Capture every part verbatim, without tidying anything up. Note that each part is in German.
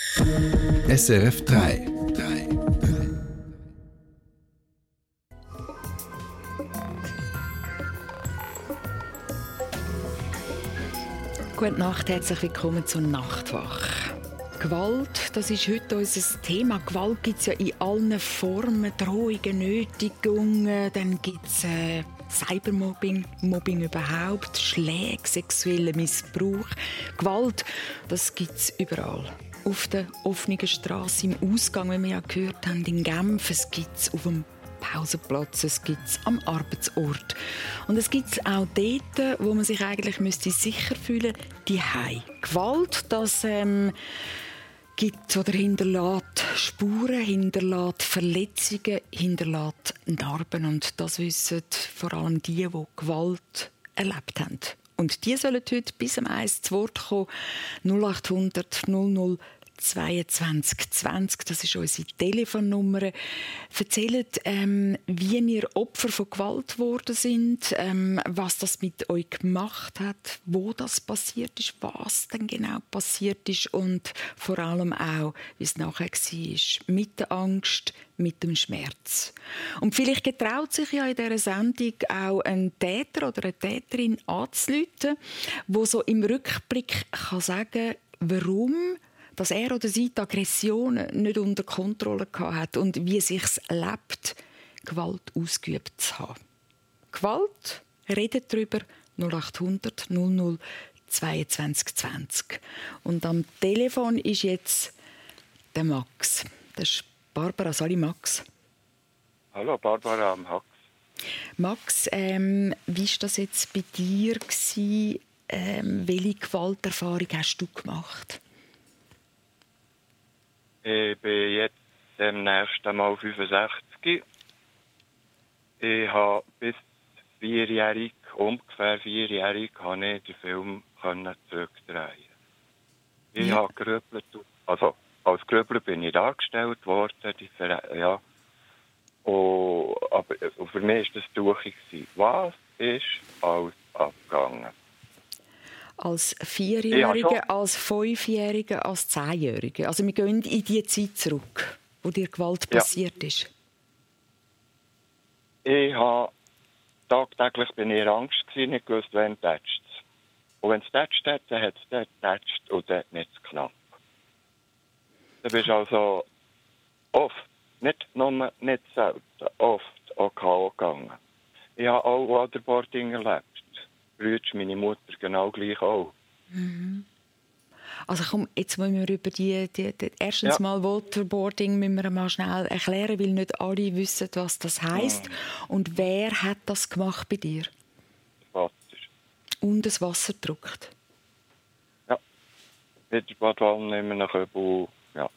S R F drei. Gute Nacht, herzlich willkommen zur Nachtwache. Gewalt, das ist heute unser Thema. Gewalt gibt es ja in allen Formen, Drohungen, Nötigungen, dann gibt es äh, Cybermobbing, Mobbing überhaupt, Schläge, sexuellen Missbrauch. Gewalt, das gibt es überall. Auf der offenen Straße, im Ausgang, wie wir ja gehört haben, in Genf, es gibt es auf dem Pausenplatz, es gibt es am Arbeitsort. Und es gibt es auch dort, wo man sich eigentlich müsste sicher fühlen müsste, die Hause. Gewalt, das ähm, gibt oder hinterlässt Spuren, hinterlässt Verletzungen, hinterlässt Narben. Und das wissen vor allem die, die Gewalt erlebt haben. Und die sollen heute bis um eins zu Wort kommen. null acht hundert null null zweiundzwanzig zwanzig, das ist unsere Telefonnummer. Erzählt, ähm, wie ihr Opfer von Gewalt geworden sind, ähm, was das mit euch gemacht hat, wo das passiert ist, was denn genau passiert ist und vor allem auch, wie es nachher war, mit der Angst, mit dem Schmerz. Und vielleicht getraut sich ja in dieser Sendung auch ein Täter oder eine Täterin anzurufen, der so im Rückblick kann sagen, warum dass er oder sie die Aggressionen nicht unter Kontrolle hat und wie es sich lebt, Gewalt ausgeübt zu haben. Gewalt, redet darüber, null acht hundert null null zweiundzwanzig zwanzig. Und am Telefon ist jetzt der Max. Das ist Barbara. Sali Max. Hallo, Barbara am Hax. Max, ähm, wie war das jetzt bei dir gewesen? Ähm, welche Gewalterfahrung hast du gemacht? Ich bin jetzt demnächst einmal fünfundsechzig. Ich habe bis vierjährig, ungefähr vierjährig, habe ich den Film zurückdrehen. Ich ja. habe gerübelt, also als Grübler bin ich angestellt worden, die Ver- ja. Und, aber für mich war das Tuchig. Was ist alles abgegangen? Als Vierjährige, ja, als Fünfjährige, als Zehnjährige. Also wir gehen in die Zeit zurück, wo dir Gewalt passiert ja. ist. Ich habe tagtäglich bin ich in Angst gewesen, nicht gewusst, wen tätscht es. Und wenn es tätscht hat, dann hat es dort tätscht und dort nicht knapp. Du bist also oft, nicht nur nicht selten, oft auch K O gegangen. Ich habe auch Waterboarding erlebt. Brütsch, meine Mutter genau gleich auch. Mhm. Also komm, jetzt müssen wir über die, die, die erstens ja. mal Waterboarding müssen wir mal schnell erklären, weil nicht alle wissen, was das heisst. Mhm. Und wer hat das gemacht bei dir? Das Wasser. Und das Wasser gedruckt? Ja. Mit der Badwanne nehmen nach Öbel, ja.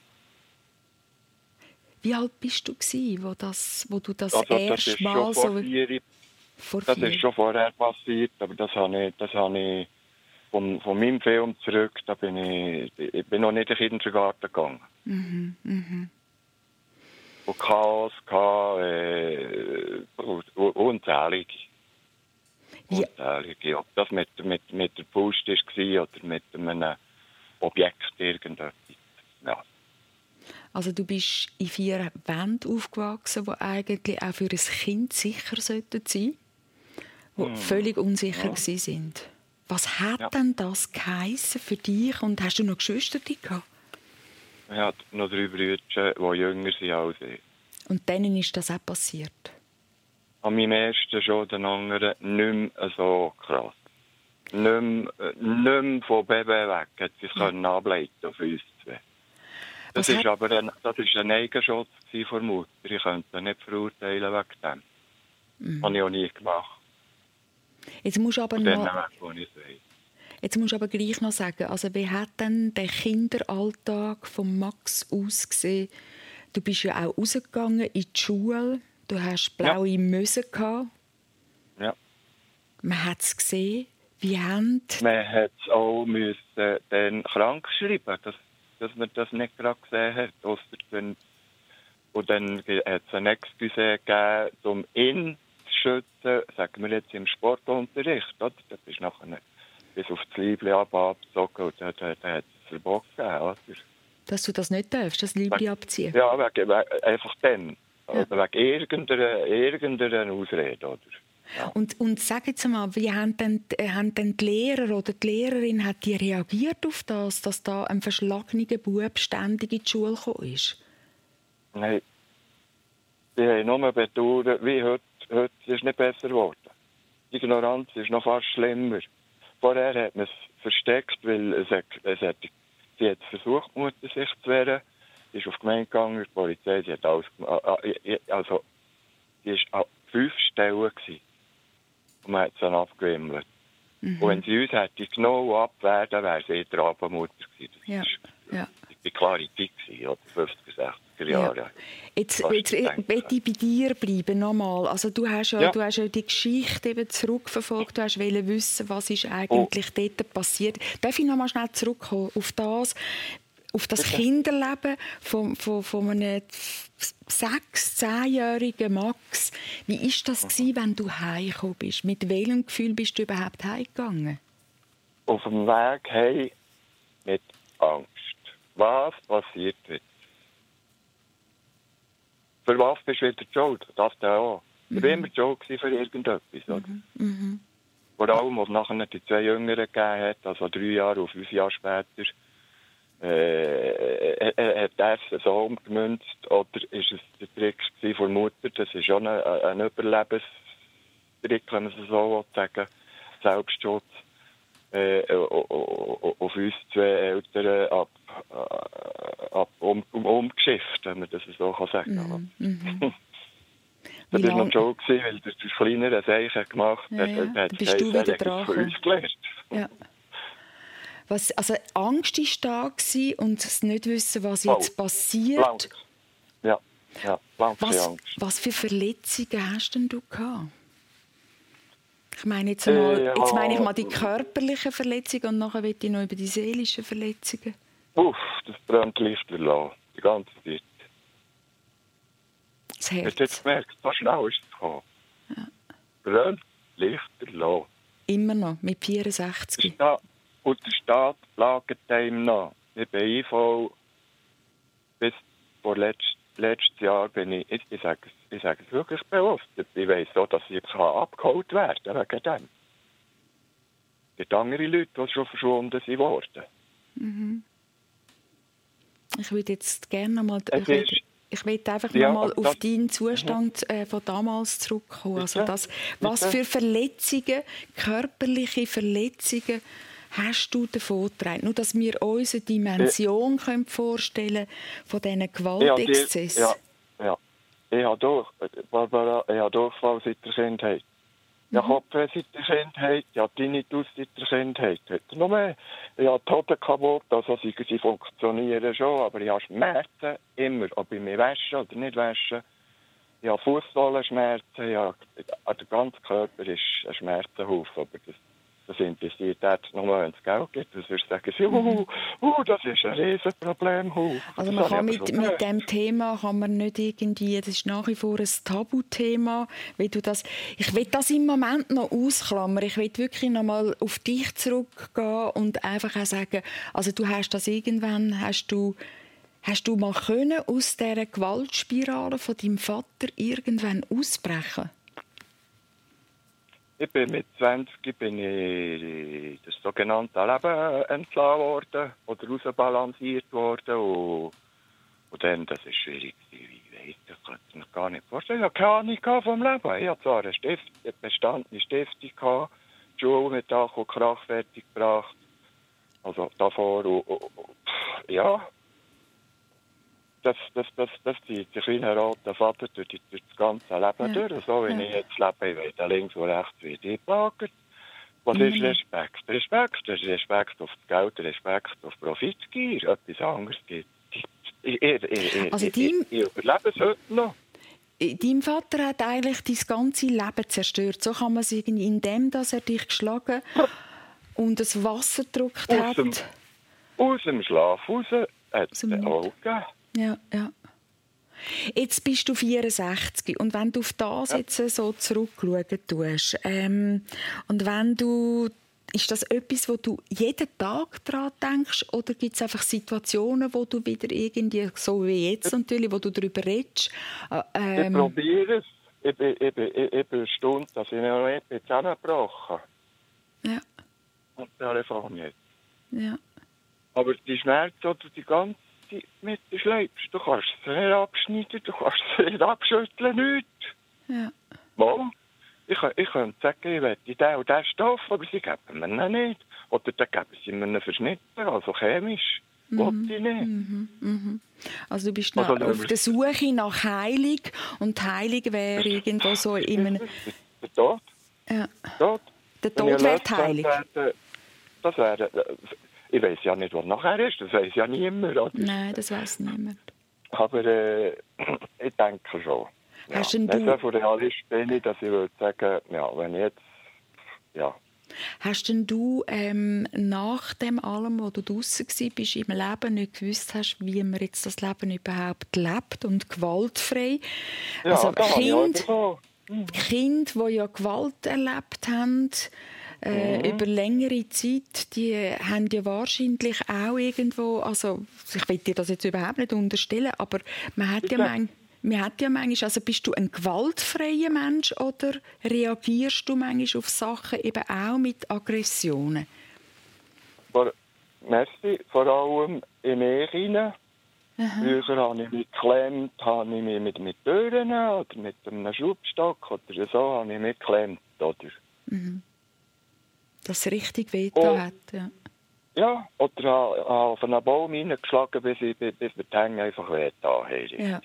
Wie alt bist du gewesen, wo, das, wo du das also, erste das Mal so... Vor das ist schon vorher passiert, aber das habe ich, das habe ich von, von meinem Film zurück, da bin ich, ich bin noch nicht in den Kindergarten gegangen. Mhm, mhm. Und Chaos, äh, unzählige. Ja. Unzählige. Ob das mit, mit, mit der Faust war oder mit einem Objekt irgendetwas. Ja. Also du bist in vier Wänden aufgewachsen, die eigentlich auch für ein Kind sicher sein sollten, die mm. völlig unsicher ja. waren. Was hat ja. denn das geheissen für dich? Und hast du noch Geschwister gehabt? Ich habe noch drei Brüder, die jünger sind als ich. Und denen ist das auch passiert? An meinem ersten schon, den anderen nicht mehr so krass. Nicht mehr, nicht mehr von Baby weg, hat sie es ja. ableiten auf uns zwei. Das war aber ein, das ist ein Eigenschutz von Mutter. Ich könnte ihn nicht verurteilen wegen dem. Mhm. Das habe ich auch nie gemacht. Jetzt musst du aber noch, weg, jetzt musst du aber gleich noch sagen, also wie hat denn der Kinderalltag von Max ausgesehen? Du bist ja auch rausgegangen in die Schule, du hast blaue ja. Möse gehabt. Ja. Man hat es gesehen. Wie haben... Man hat es auch müssen, dann krank schreiben, dass, dass man das nicht gerade gesehen hat. Wenn, und dann hat es ein Exposé gegeben, um ihn schützen, sagen wir jetzt im Sportunterricht, oder? Da bist du nachher bis auf das Liebling abgezogen und da, da, da hat es ein Verbot gegeben, oder? Dass du das nicht darfst, das Liebling abziehen? Ja, wegen, wegen, einfach dann. Ja. Oder wegen irgendeiner, irgendeiner Ausrede. Oder? Ja. Und, und sag jetzt mal, wie haben denn, haben denn die Lehrer oder die Lehrerin hat die reagiert auf das, dass da ein verschlagener Bub ständig in die Schule gekommen ist? Nein. Die haben nur betont, wie heute, heute ist es nicht besser geworden. Die Ignoranz ist noch fast schlimmer. Vorher hat man es versteckt, weil es hat, es hat, sie hat versucht, die Mutter sich zu wehren. Sie ist auf die Gemeinde gegangen, die Polizei, sie hat alles gemacht. Also, sie war an fünf Stellen gewesen. Und man hat sie dann abgewimmelt. Mhm. Und wenn sie uns hätte genau abwehren, dann wäre sie die Rabenmutter gewesen. Das ja. war ja. die klare Zeit gewesen, oder fünfziger, sechziger Jahre. Ja. Jetzt, jetzt möchte ich bei dir bleiben, nochmal. Also du hast ja, ja. Du hast ja die Geschichte eben zurückverfolgt, du hast wollen wissen, was ist eigentlich oh. dort passiert. Darf ich nochmal schnell zurückkommen auf das, auf das okay. Kinderleben von, von, von einem sechs-, zehnjährigen Max. Wie war das, gewesen, wenn du heimgekommen bist? Mit welchem Gefühl bist du überhaupt heimgegangen? Auf dem Weg heim mit Angst. Was passiert jetzt? Für was bist du wieder schuld? Das da auch. Mhm. Ich war immer schuld für irgendetwas. Oder? Mhm. Mhm. Vor allem, als es nachher die zwei Jüngeren gegeben hat, also drei Jahre und fünf Jahre später, äh, hat er es so umgemünzt, oder ist es der Trick von der Mutter? Das ist schon ein, ein Überlebenstrick, wenn man es so sagen will, Selbstschutz. Äh, auf uns zwei Eltern ab, ab um, um, umgeschifft, wenn man das so sagen kann. Mm, mm-hmm. Das war noch schon, weil das kleinere Zeichen gemacht hat. Ja, ja. Hat, hat bist du wieder dran von uns gelernt. Ja. Was, also Angst war da und das nicht wissen, was jetzt oh. passiert. Lang. Ja, ja, lange was, Angst. Was für Verletzungen hast denn du gehabt? Ich meine jetzt, mal, äh, ja. jetzt meine ich mal die körperlichen Verletzungen und nachher will ich noch über die seelischen Verletzungen. Uff, das brennt Lichter lassen, die ganze Zeit. Das Herz. Hast du jetzt gemerkt, so schnell ist es gekommen. Ja. Brennt Lichter lassen. Immer noch, mit vierundsechzig. Der Staat, und der Staat lagert einem noch. Ich bin I V bis vor letzt, letztes Jahr bin ich, ich, ich sage es Ich sage es wirklich bewusst. Ich weiss so, dass ich abgeholt werden kann wegen dem. Es gibt andere Leute, die schon verschwunden sind worden. Mhm. Ich würde jetzt gerne noch mal, ich, will, ich will einfach ja, noch mal das, auf deinen Zustand äh, von damals zurückkommen. Also das, was für Verletzungen, körperliche Verletzungen hast du davon getragen? Nur, dass wir uns eine Dimension ich, können vorstellen von diesen Gewaltexzessen. Ja, ja. Ich habe durch, Barbara, ich habe Durchfall seit der Kindheit. Ich habe Kopfweh seit der Kindheit, ich habe Tinnitus seit der Kindheit. Noch mehr. Ich habe die Hoden kaputt, also sie, sie funktionieren schon, aber ich habe Schmerzen immer, ob ich mich wasche oder nicht wasche. Ich habe Fußsohlenschmerzen, ich habe, der ganze Körper ist ein Schmerzenhaufen, aber das, das interessiert jetzt nur, wenn es Geld gibt. Das würde sagen, sie, uh, uh, das ist ein Riesenproblem. Uh. Also man kann mit, mit diesem Thema kann man nicht irgendwie, das ist nach wie vor ein Tabuthema. Wie du das, ich will das im Moment noch ausklammern. Ich will wirklich noch mal auf dich zurückgehen und einfach auch sagen, also du hast das irgendwann, hast du, hast du mal können aus dieser Gewaltspirale von deinem Vater irgendwann ausbrechen? Ich bin mit zwanzig bin ich das sogenannte Leben entlassen worden oder rausbalanciert worden. Und, und dann, das war schwierig. Ich weiss, ich kann es mir gar nicht vorstellen. Ich hatte keine Ahnung vom Leben. Ich hatte zwar eine, Stift, eine bestandene Stiftung, gehabt, die Schule mit Dach und Krach fertig gebracht. Also davor. Und, und, und, ja. Das, das, das, das zieht der kleine rote Vater durch, die, durch das ganze Leben ja. durch. So wie ja. ich jetzt lebe, ich werde links und rechts wird eingelagert. Was mhm. ist Respekt? Respekt, das ist Respekt auf das Geld, Respekt auf Profitgier. Etwas anderes gibt ich, ich, ich, also ich, dein, ich, ich überlebe es heute noch. Dein Vater hat eigentlich dein ganze Leben zerstört. So kann man es irgendwie, indem dass er dich geschlagen und das Wasser gedrückt aus hat. Dem, aus dem Schlaf raus hat es auch gegeben. Ja, ja. Jetzt bist du vierundsechzig und wenn du auf das ja. jetzt so zurückschauen tust ähm, und wenn du ist das etwas, wo du jeden Tag daran denkst, oder gibt es einfach Situationen, wo du wieder irgendwie, so wie jetzt natürlich, wo du darüber redest? Ähm, ich probiere es. Ich bin, ich bin, ich, ich bin eine Stunde, dass ich noch nicht bin zusammengebrochen. Ja. Und Telefon jetzt. Ja. Aber die Schmerzen, die du die ganze Zeit mit dir schleppst, du kannst sie nicht abschneiden, du kannst sie nicht abschütteln, nichts. Ja. Mal, ich, ich könnte sagen, ich möchte den und den Stoff, aber sie geben mir ihn nicht. Oder dann geben sie mir einen Verschnitt, also chemisch. Mhm. Wollte ich nicht. Mhm. Mhm. Also du bist also, auf der Suche nach Heilung, und Heilung wäre irgendwo so in einem... Der Tod. Ja. Der Tod. Der Tod wäre die Heilung. Das wäre... Ich weiß ja nicht, was nachher ist, das weiß ja niemand. Oder? Nein, das weiß niemand. Aber äh, ich denke schon. Ja. Hast denn du... Nicht so von Realist bin ich, dass ich würde sagen, ja, wenn ich jetzt... Ja. Hast denn du ähm, nach dem allem, wo du draussen warst, im Leben nicht gewusst hast, wie man jetzt das Leben überhaupt lebt und gewaltfrei? Ja, also da Kind, habe ich mhm. Kinder, die ja Gewalt erlebt haben, äh, mhm. über längere Zeit, die haben ja wahrscheinlich auch irgendwo, also ich will dir das jetzt überhaupt nicht unterstellen, aber man hat ja manchmal... Man hat ja manchmal, also bist du ein gewaltfreier Mensch oder reagierst du manchmal auf Sachen eben auch mit Aggressionen? Vor, merci, vor allem in mir hinein. Früher habe ich mich geklemmt, habe ich mich mit, mit Türen oder mit einem Schubstock oder so habe ich mich geklemmt. Oder? Mhm. Dass es richtig wehgetan hat, ja. Ja, oder habe auf einen Baum hineingeschlagen, bis, ich, bis mir die Hänge einfach wehgetan haben. Ja.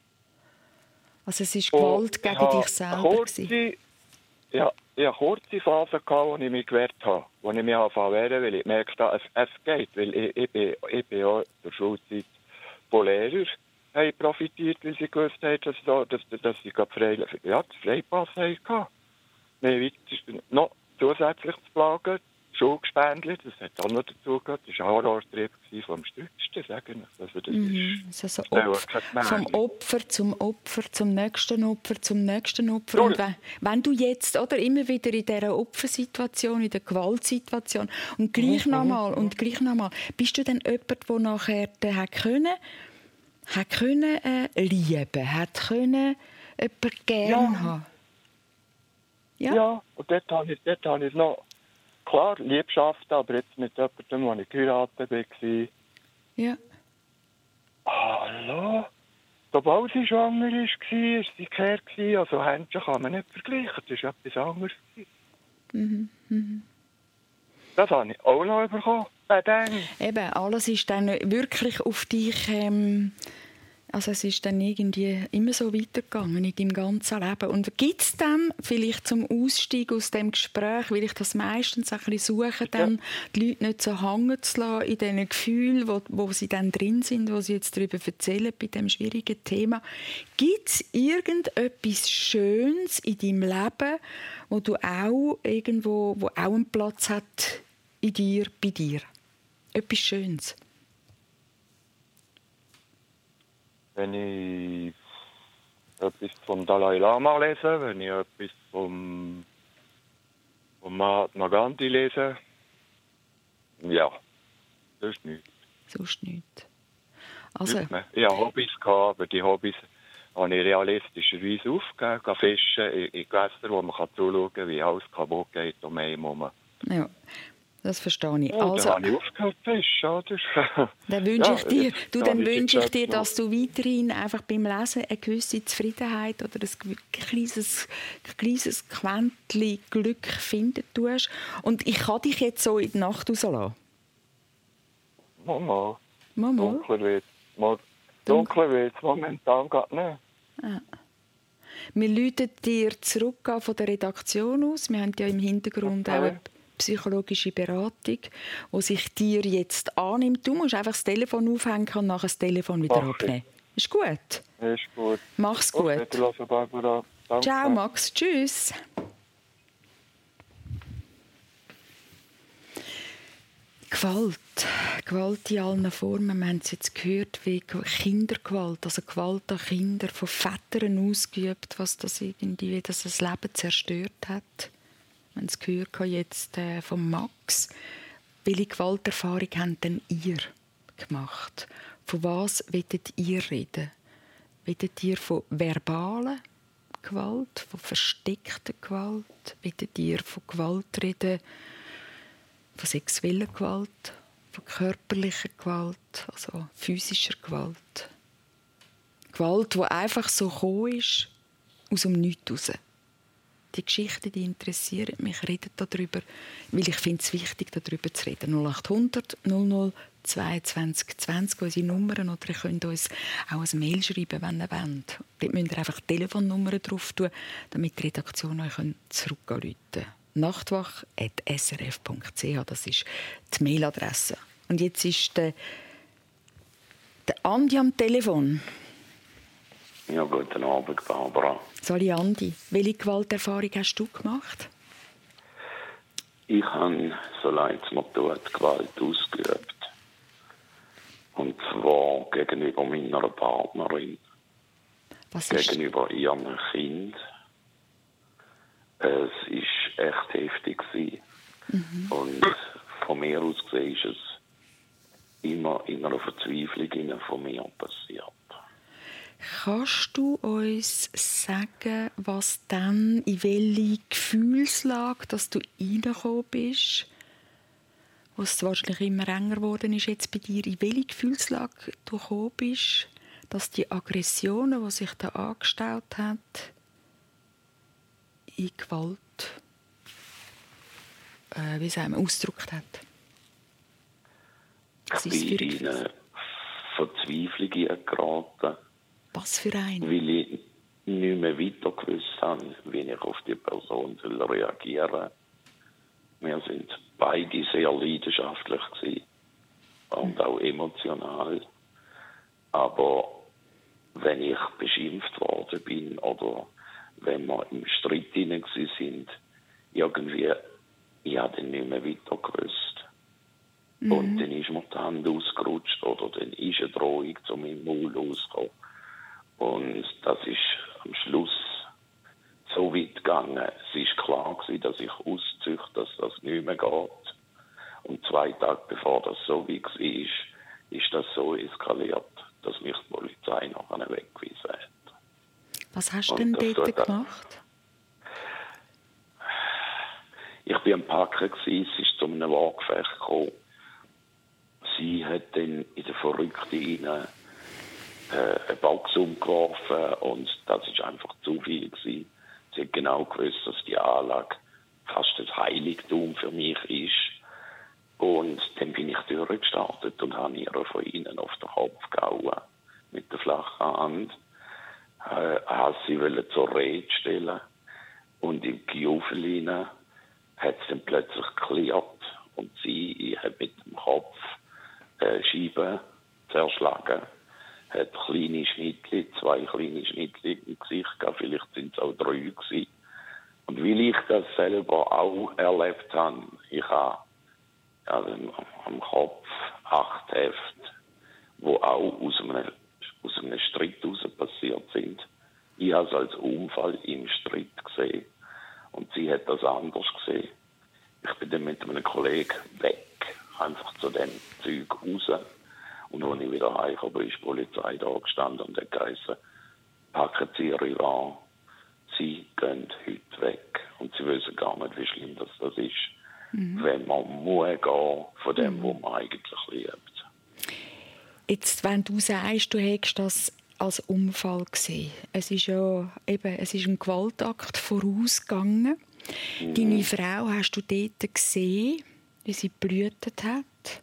Also es ist Gewalt und gegen dich selber. Kurze, ja, ich hatte kurze Phasen, wo ich mich gewehrt habe, wo ich mich anfangen wehren, weil ich gemerkt habe, es, es geht. Weil ich, ich, bin, ich bin ja in der Schulzeit von Lehrern haben profitiert, weil sie gewusst haben, dass, dass, dass sie frei, ja, das Freipass hatten. Wir haben noch zusätzlich zu plagen. Schulgespendelt, das hat auch noch dazu gehört. Das war ein Horrortrieb vom Stützsten, sagen wir. Also das mhm. ist also Opfer, vom Opfer zum Opfer, zum nächsten Opfer, zum nächsten Opfer. Und wenn, wenn du jetzt oder immer wieder in dieser Opfersituation, in der Gewaltsituation und gleich mhm. nochmal und gleich nochmal, bist du dann jemand, der nachher hat können, hat können äh, lieben, hat können jemanden gerne ja. haben? Ja. Ja, und dort habe ich, dort habe ich noch klar, Liebschaft, aber jetzt mit jemandem, wo ich geheiratet war. Ja. Hallo? Sobald sie schwanger war, war sie gekehrt. Also Händchen kann man nicht vergleichen. Das war etwas anderes. Mhm. Mhm. Das habe ich auch noch bekommen. Eben, alles ist dann wirklich auf dich... Ähm Also es ist dann irgendwie immer so weitergegangen in deinem ganzen Leben. Und gibt es dann vielleicht zum Ausstieg aus dem Gespräch, weil ich das meistens ein bisschen suche, dann ja. die Leute nicht so hängen zu lassen in diesen Gefühlen, wo, wo sie dann drin sind, wo sie jetzt darüber erzählen, bei diesem schwierigen Thema. Gibt es irgendetwas Schönes in deinem Leben, wo du auch irgendwo, wo auch einen Platz hat in dir, bei dir? Etwas Schönes? Wenn ich etwas vom Dalai Lama lese, wenn ich etwas vom, vom Mahatma Gandhi lese, ja, das ist nichts. Sonst nichts. Also. Ich hatte Hobbys, aber die Hobbys habe ich realistischerweise aufgegeben. Ich fischen in, in Gewässern, wo man zuschauen kann, wie alles kaputt geht um einen herum. Ja. Das verstehe ich. Ja, also, dann habe ich aufgehört zu fischen, oder? Dann wünsche ich ja, dir, du, dann wünsche ich dir, noch. dass du weiterhin einfach beim Lesen eine gewisse Zufriedenheit oder ein kleines, kleines Quäntchen Glück finden tust. Und ich kann dich jetzt so in die Nacht rauslassen. Mama. Mama. Dunkler wird es. Dunkler wird es momentan gerade nicht. Ah. Wir läuten dir zurück von der Redaktion aus. Wir haben ja im Hintergrund okay. auch eine psychologische Beratung, die sich dir jetzt annimmt. Du musst einfach das Telefon aufhängen und nachher das Telefon wieder okay. abnehmen. Ist gut? Ist gut. Mach's gut. Okay, Barbara. Danke. Ciao, Max. Tschüss. Gewalt. Gewalt in allen Formen. Wir haben es jetzt gehört, wie Kindergewalt, also Gewalt an Kindern von Vätern ausgeübt, was das irgendwie, dass das Leben zerstört hat. Wir haben es gehört jetzt äh, von Max. Welche Gewalterfahrung habt denn ihr gemacht? Von was wollt ihr reden? Wollt ihr von verbaler Gewalt, von versteckter Gewalt? Wollt ihr von Gewalt reden, von sexueller Gewalt, von körperlicher Gewalt, also physischer Gewalt? Gewalt, die einfach so gekommen ist, aus dem Nichts raus. Die Geschichten, die interessieren mich, reden darüber, weil ich finde es wichtig, darüber zu reden. null acht hundert null null zweiundzwanzig zwanzig, unsere Nummern, oder ihr könnt uns auch ein Mail schreiben, wenn ihr wollt. Dort müsst ihr einfach die Telefonnummern drauf tun, damit die Redaktion euch zurückrufen kann. nachtwach at s r f punkt c h, das ist die Mailadresse. Und jetzt ist der, der Andi am Telefon. Ja, guten Abend, Barbara. Sali Andi, welche Gewalterfahrung hast du gemacht? Ich habe, so leid es mir tut, Gewalt ausgeübt. Und zwar gegenüber meiner Partnerin. Was ist? Gegenüber ihrem Kind. Es war echt heftig. Mhm. Und von mir aus gesehen ist es immer in einer Verzweiflung von mir passiert. Kannst du uns sagen, was dann, in welche Gefühlslage dass du reingekommen bist, wo es wahrscheinlich immer enger geworden ist jetzt bei dir, in welche Gefühlslage du gekommen bist, dass die Aggressionen, die sich da angestaut hat, in Gewalt, äh, wie sagen wir, ausgedrückt hat? Was ist ich bin in eine Verzweiflung geraten. Was für ein? Weil ich nicht mehr weiter gewusst habe, wie ich auf die Person reagieren soll. Wir sind beide sehr leidenschaftlich gewesen und auch emotional. Aber wenn ich beschimpft worden bin oder wenn wir im Streit hinein sind, irgendwie, ich habe dann nicht mehr weiter gewusst. Mhm. Und dann ist mir die Hand ausgerutscht oder dann ist eine Drohung zu meinem Maul ausgekommen. Und das ist am Schluss so weit gegangen. Es war klar gewesen, dass ich auszüchte, dass das nicht mehr geht. Und zwei Tage bevor das so weit war, ist das so eskaliert, dass mich die Polizei nachher weggewiesen hat. Was hast du denn dort gemacht? Ich war am Packen, es ist zu einem Wortgefecht gekommen. Sie hat dann in der Verrückten hinein äh, eine Box umgeworfen und das war einfach zu viel gewesen. Sie hat genau gewusst, dass die Anlage fast das Heiligtum für mich ist. Und dann bin ich durchgestartet und habe ihr von ihnen auf den Kopf gehauen mit der flachen Hand. Äh, habe sie zur Rede stellen und im Kiufel hinein hat es dann plötzlich geklärt und sie hat mit dem Kopf äh, Scheiben zerschlagen, hat kleine Schnittchen, zwei kleine Schnittchen im Gesicht gehabt, vielleicht sind es auch drei gewesen. Und weil ich das selber auch erlebt habe, ich habe also am Kopf acht Hefte, die auch aus einem, aus einem Streit heraus passiert sind. Ich habe es als Unfall im Streit gesehen und sie hat das anders gesehen. Ich bin dann mit einem Kollegen weg, einfach zu dem Zeug raus. Und als ich wieder heimkam, ist die Polizei da gestanden und hat geheißen, packen Sie Ihre an, Sie gehen heute weg. Und sie wissen gar nicht, wie schlimm das, das ist, mhm. wenn man muss gehen von dem, mhm. was man eigentlich liebt. Jetzt, wenn du sagst, du hättest das als Unfall gesehen. Es ist ja eben, es ist ein Gewaltakt vorausgegangen. Mhm. Deine Frau hast du dort gesehen, wie sie geblutet hat.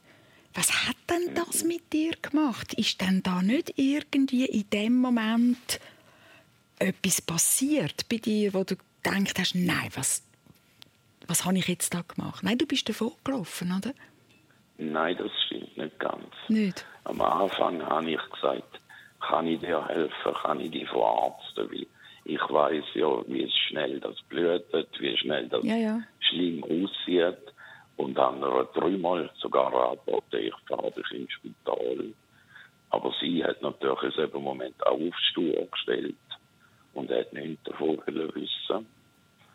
Was hat denn das mhm. mit dir gemacht? Ist denn da nicht irgendwie in dem Moment etwas passiert bei dir, wo du gedacht hast, nein, was, was habe ich jetzt da gemacht? Nein, du bist davon gelaufen, oder? Nein, das stimmt nicht ganz. Nicht? Am Anfang habe ich gesagt, kann ich dir helfen, kann ich dich verarzten, weil ich weiss ja, wie schnell das blutet, wie schnell das ja, ja. schlimm aussieht. Und dann dreimal sogar raten, ich fahre dich ins Spital. Aber sie hat natürlich in diesem Moment auch aufs Stuhl gestellt und hat nichts davon wissen.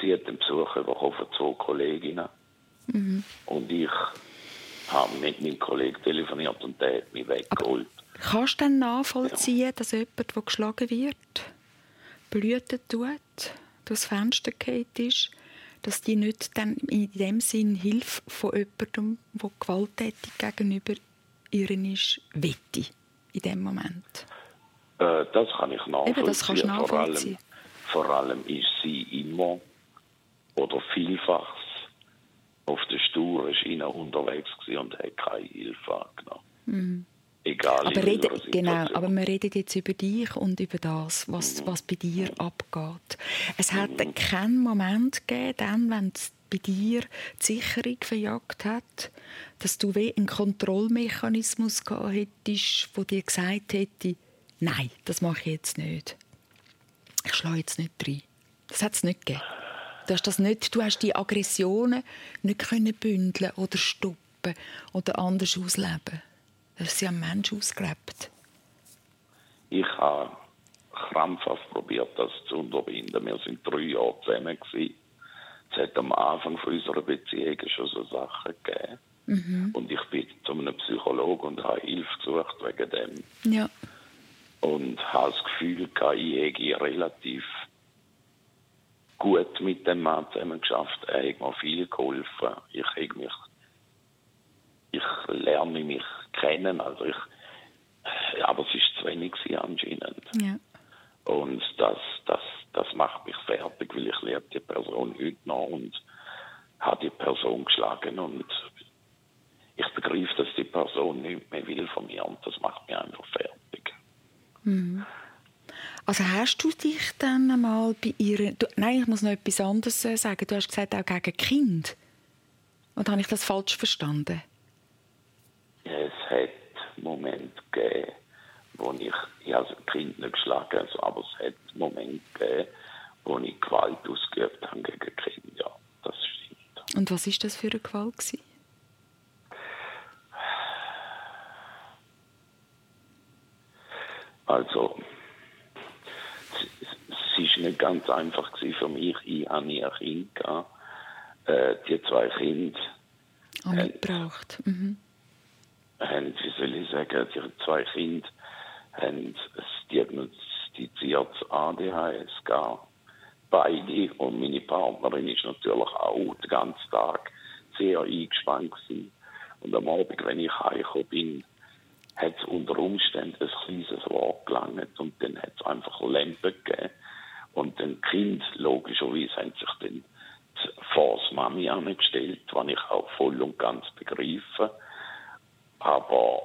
sie hat den Besuch bekommen von zwei Kolleginnen. Mhm. Und ich habe mit meinem Kollegen telefoniert und der hat mich weggeholt. Aber kannst du dann nachvollziehen, ja. dass jemand, der geschlagen wird, Blüten tut, durchs Fenster gefallen ist, dass die nicht dann in dem Sinn Hilfe von jemandem, der gewalttätig gegenüber ihren ist, wette in dem Moment? Äh, das kann ich nachvollziehen. Eben, das kannst du nachvollziehen. Vor allem, vor allem ist sie immer oder vielfach auf der sturen Schiene unterwegs und hat keine Hilfe angenommen. Mhm. Egal aber, rede, genau, aber wir reden jetzt über dich und über das, was, mhm. was bei dir mhm. abgeht. Es hat mhm. keinen Moment gegeben, dann, wenn es bei dir die Sicherung verjagt hat, dass du wie einen Kontrollmechanismus gehabt hättest, der dir gesagt hätte, nein, das mache ich jetzt nicht. Ich schlage jetzt nicht rein. Das hat es nicht gegeben. Du hast, das nicht, du hast die Aggressionen nicht können bündeln oder stoppen oder anders ausleben. Du hast sie am Menschen ausgelebt. Ich habe krampfhaft probiert, das zu unterbinden. Wir waren drei Jahre zusammen. Es hat am Anfang unserer Beziehung schon so Sachen gegeben. Mhm. Und ich bin zu einem Psychologen und habe Hilfe gesucht wegen dem. Ja. Und habe das Gefühl, ich hätte relativ gut mit dem Mann zusammen geschafft. Er hat mir viel geholfen. Ich habe mich, ich lerne mich kennen. Also ich, aber es ist zu wenig anscheinend. Ja. Und das, das, das macht mich fertig, weil ich liebe die Person heute noch und habe die Person geschlagen und ich begreife, dass die Person nichts mehr will von mir und das macht mich einfach fertig. Mhm. Also hast du dich dann einmal bei ihr... Du, nein, ich muss noch etwas anderes sagen. Du hast gesagt, auch gegen Kind. Oder habe ich das falsch verstanden? Es hat Momente gegeben, wo ich... Ich habe das Kind nicht geschlagen, also, aber es hat Momente gegeben, wo ich Gewalt ausgeübt habe gegen Kind. Ja, das stimmt. Und was war das für eine Gewalt gewesen? Also... Es war nicht ganz einfach für mich. Ich hatte nie ein Kind. Äh, die zwei Kinder oh, mitgebracht. Mhm. haben, wie soll ich sagen, die zwei Kinder haben ein diagnostiziertes A D H S gehabt. Beide. Und meine Partnerin ist natürlich auch den ganzen Tag sehr eingespannt gewesen. Und am Abend, wenn ich heimgekommen bin, hat es unter Umständen ein kleines Wort gelangt und dann hat es einfach Lampen gegeben. Und dann Kind, logischerweise, haben sich dann vor das Mami angestellt, was ich auch voll und ganz begreife. Aber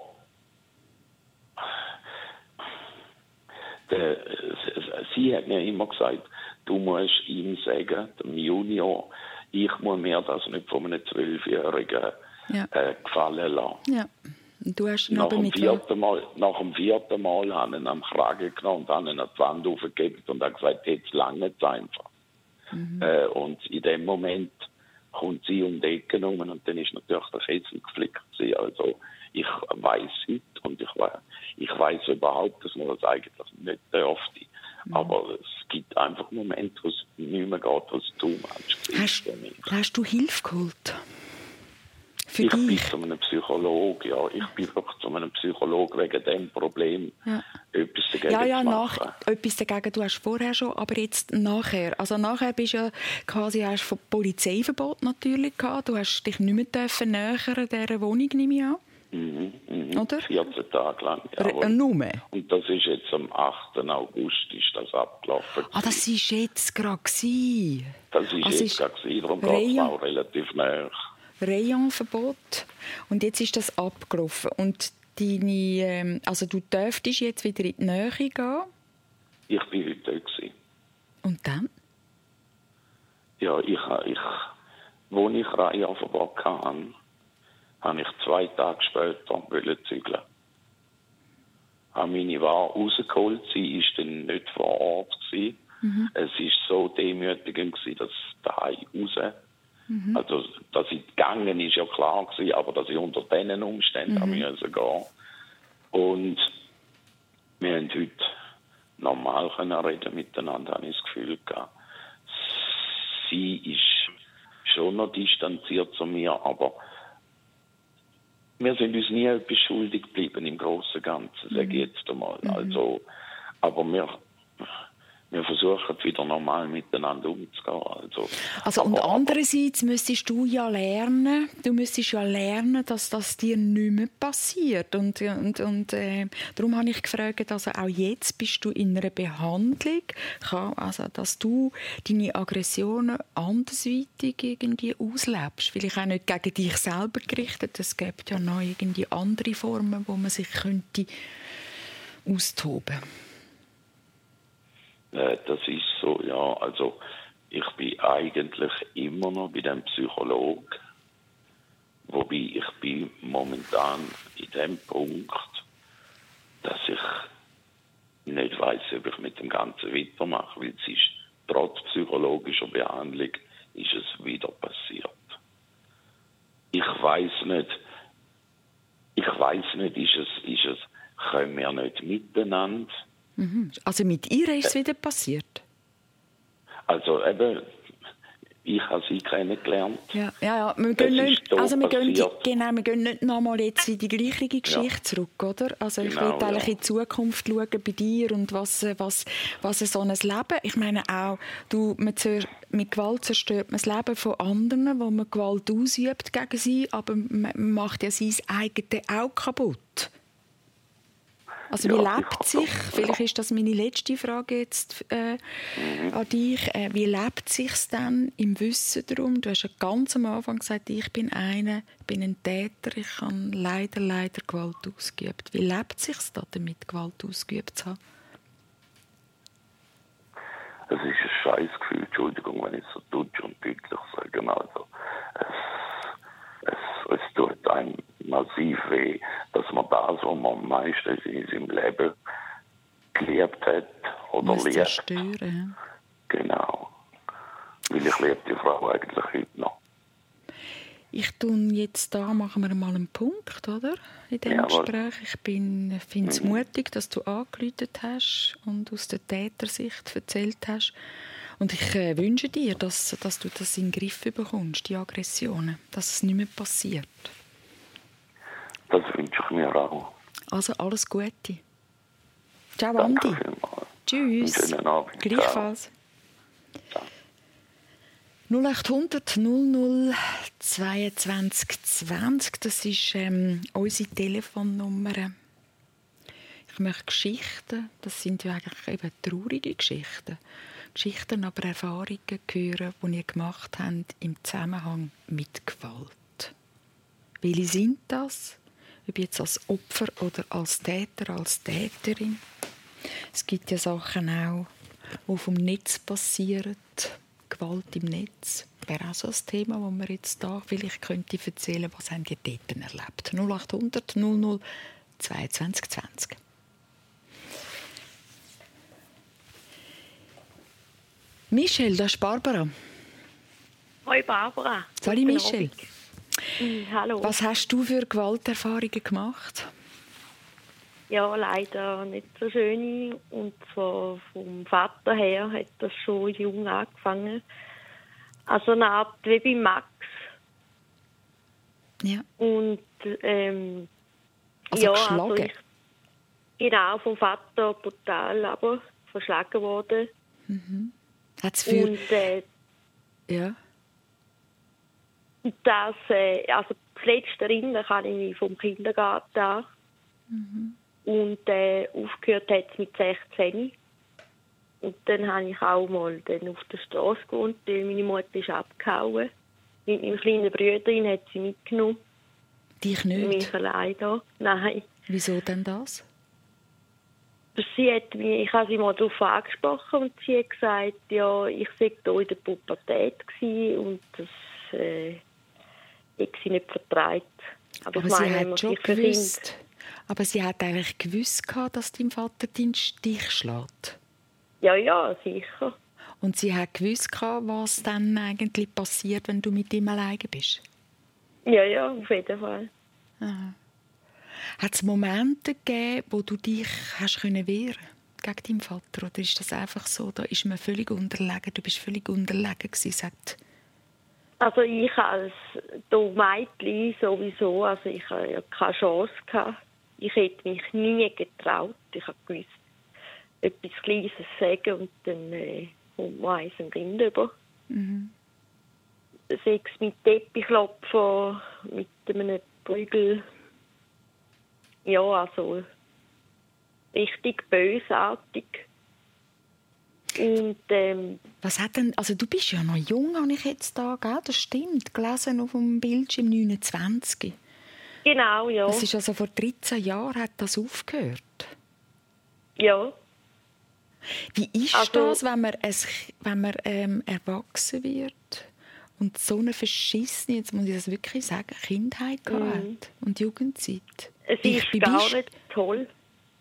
der, sie hat mir immer gesagt, du musst ihm sagen, dem Junior, ich muss mir das nicht von einem Zwölfjährigen ja. äh, gefallen lassen. Ja. Du hast nach, dem vierten Mal, nach dem vierten Mal haben ihn am Kragen genommen und haben ihn an die Wand aufgegeben und hat gesagt, jetzt lange es einfach. Mhm. Äh, und in dem Moment kommt sie um die Ecke herum und dann ist natürlich der Kessel geflickt. Also ich weiss heute und ich weiss, ich weiss überhaupt, dass man das eigentlich nicht dürfte. Mhm. Aber es gibt einfach Momente, wo es nicht mehr geht, wo es too much ist. Hast, hast du Hilfe geholt? Für ich dich? bin zu einem Psychologen, ja. Ich bin wirklich zu einem Psychologen wegen dem Problem, ja. etwas dagegen ja, ja, zu machen. Nach, etwas dagegen, du hast vorher schon, aber jetzt nachher. Also nachher bist du ja quasi, hast von Polizeiverbot natürlich gehabt. Du hast dich nicht mehr dürfen nähern dieser Wohnung, nehme ich an. Mhm, mhm. Oder? vierzehn Tage lang. Ja, R- Nummer? Und das ist jetzt am achten August ist das abgelaufen. Ah, das war jetzt gerade. Das war also jetzt gerade, darum geht es auch relativ näher. Rayonverbot. Und jetzt ist das abgelaufen. Und deine, also du dürftest jetzt wieder in die Nähe gehen? Ich war heute dort. Und dann? Ja, ich, ich, als ich Rayonverbot hatte, habe ich zwei Tage später zügeln. Ich habe meine Ware rausgeholt. Sie war dann nicht vor Ort. Mhm. Es war so demütigend, dass daheim raus. Mhm. Also, dass ich gegangen ist ja klar gewesen, aber dass ich unter diesen Umständen mhm. musste gehen. Und wir haben heute normal können reden miteinander, habe ich das Gefühl gehabt. sie ist schon noch distanziert zu mir, aber wir sind uns nie etwas schuldig geblieben im Großen und Ganzen, sage ich jetzt einmal. Mhm. Also, aber wir, wir versuchen wieder normal miteinander umzugehen. Also, also aber, und andererseits müsstest du ja lernen, du müsstest ja lernen, dass das dir nicht mehr passiert. Und, und, und äh, darum habe ich gefragt, also auch jetzt bist du in einer Behandlung, also dass du deine Aggressionen andersweitig irgendwie auslebst. Vielleicht auch nicht gegen dich selber gerichtet. Es gibt ja noch irgendwie andere Formen, wo man sich könnte austoben könnte. Das ist so, ja. Also ich bin eigentlich immer noch bei dem Psychologen, wobei ich bin momentan in dem Punkt, dass ich nicht weiss, ob ich mit dem Ganzen weitermache, weil es ist trotz psychologischer Behandlung ist es wieder passiert. Ich weiss nicht, ich weiss nicht, ist es, ist es, können wir nicht miteinander. Also mit ihr ist es wieder passiert? Also eben, ich habe sie kennengelernt. Ja, ja, ja. Wir gehen nicht, also wir gehen, genau, wir gehen nicht nochmal jetzt in die gleiche Geschichte ja. zurück, oder? Also ich genau, will eigentlich ja. in die Zukunft schauen bei dir und was, was, was so ein Leben, ich meine auch, du, mit Gewalt zerstört man das Leben von anderen, wo man Gewalt ausübt gegen sie, aber man macht ja sein eigenes auch kaputt. Also wie ja, lebt sich, vielleicht ist das meine letzte Frage jetzt äh, mhm. an dich, äh, wie lebt sich denn im Wissen darum? Du hast ja ganz am Anfang gesagt, ich bin einer, ich bin ein Täter, ich habe leider, leider Gewalt ausgeübt. Wie lebt sich da damit, Gewalt ausgeübt zu haben? Es ist ein Scheißgefühl, Entschuldigung, wenn ich so deutsch und deutlich sage. Also, es, es, es tut einem massiv weh, dass man das, was man meistens in seinem Leben geliebt hat oder muss liebt. Zerstören. Genau. Weil ich liebe die Frau eigentlich heute noch. Ich tue jetzt da, machen wir mal einen Punkt, oder? In diesem Jawohl. Gespräch. Ich bin, finde es mhm. mutig, dass du angerufen hast und aus der Tätersicht erzählt hast. Und ich äh, wünsche dir, dass, dass du das in den Griff bekommst, die Aggressionen, dass es nicht mehr passiert. Das wünsche ich mir auch. Also alles Gute. Ciao, Danke Andi. vielmals. Tschüss. Einen schönen Abend. Gleichfalls. Ciao. null acht hundert null null zweiundzwanzig zwanzig, das ist ähm, unsere Telefonnummer. Ich möchte Geschichten, das sind ja eigentlich eben traurige Geschichten, Geschichten, aber Erfahrungen hören, die ihr gemacht habt im Zusammenhang mit Gewalt. Welche sind das? Ob jetzt als Opfer oder als Täter, als Täterin. Es gibt ja Sachen auch, die vom Netz passieren. Gewalt im Netz wäre auch so ein Thema, das wir jetzt da vielleicht könnte erzählen, was haben die dort erlebt. null acht hundert null null zweiundzwanzig zwanzig. Michelle, das ist Barbara. Hoi Barbara. Salut Michelle. Mm, hallo. Was hast du für Gewalterfahrungen gemacht? Ja, leider nicht so schöne. Und zwar vom Vater her hat das schon jung angefangen. Also eine Art wie bei Max. Ja. Und ähm, also ja, geschlagen? Also ich, genau, vom Vater brutal, aber verschlagen worden. Mhm. Hat's für... Und äh, ja. Das, äh, also das letzte erinnern kann ich mich vom Kindergarten an. Mhm. Und äh, aufgehört hat es mit sechzehn. Und dann habe ich auch mal dann auf der Straße gewohnt, weil meine Mutter ist abgehauen. Mit meinem kleinen Brüderin hat sie mitgenommen. Dich nicht? Mich allein da. Nein. Wieso denn das? Sie hat mich, ich habe sie mal darauf angesprochen und sie hat gesagt, ja, ich sei da in der Pubertät gewesen und das äh, ich sie nicht vertreibt. Aber, aber ich meine, sie hat schon gewusst, aber sie hat eigentlich gewusst, dass dein Vater dich schlägt. Ja, ja, sicher. Und sie hat gewusst, was dann eigentlich passiert, wenn du mit ihm alleine bist? Ja, ja, auf jeden Fall. Aha. Hat es Momente gegeben, wo du dich hast können wehren gegen deinen Vater? Oder ist das einfach so, da ist man völlig unterlegen, du bist völlig unterlegen gewesen, sagt... Also ich als Mädchen sowieso, also ich hatte ja keine Chance gehabt. Ich hätte mich nie getraut. Ich habe gewusst, etwas Kleines sagen und dann äh, kommt man eins im Rind über. Mhm. Sechs mit Teppichklopfen, mit einem Prügel. Ja, also richtig bösartig. Und, ähm, was hat denn, also du bist ja noch jung, habe ich jetzt da, gell? Das stimmt, gelesen auf dem Bildschirm neunundzwanzig. Genau, ja. Das ist also vor dreizehn Jahren hat das aufgehört. Ja. Wie ist also, das, wenn man, ein, wenn man ähm, erwachsen wird und so eine verschissene, jetzt muss ich das wirklich sagen, Kindheit mm. hat und Jugendzeit? Es ist ich, gar bist... nicht toll.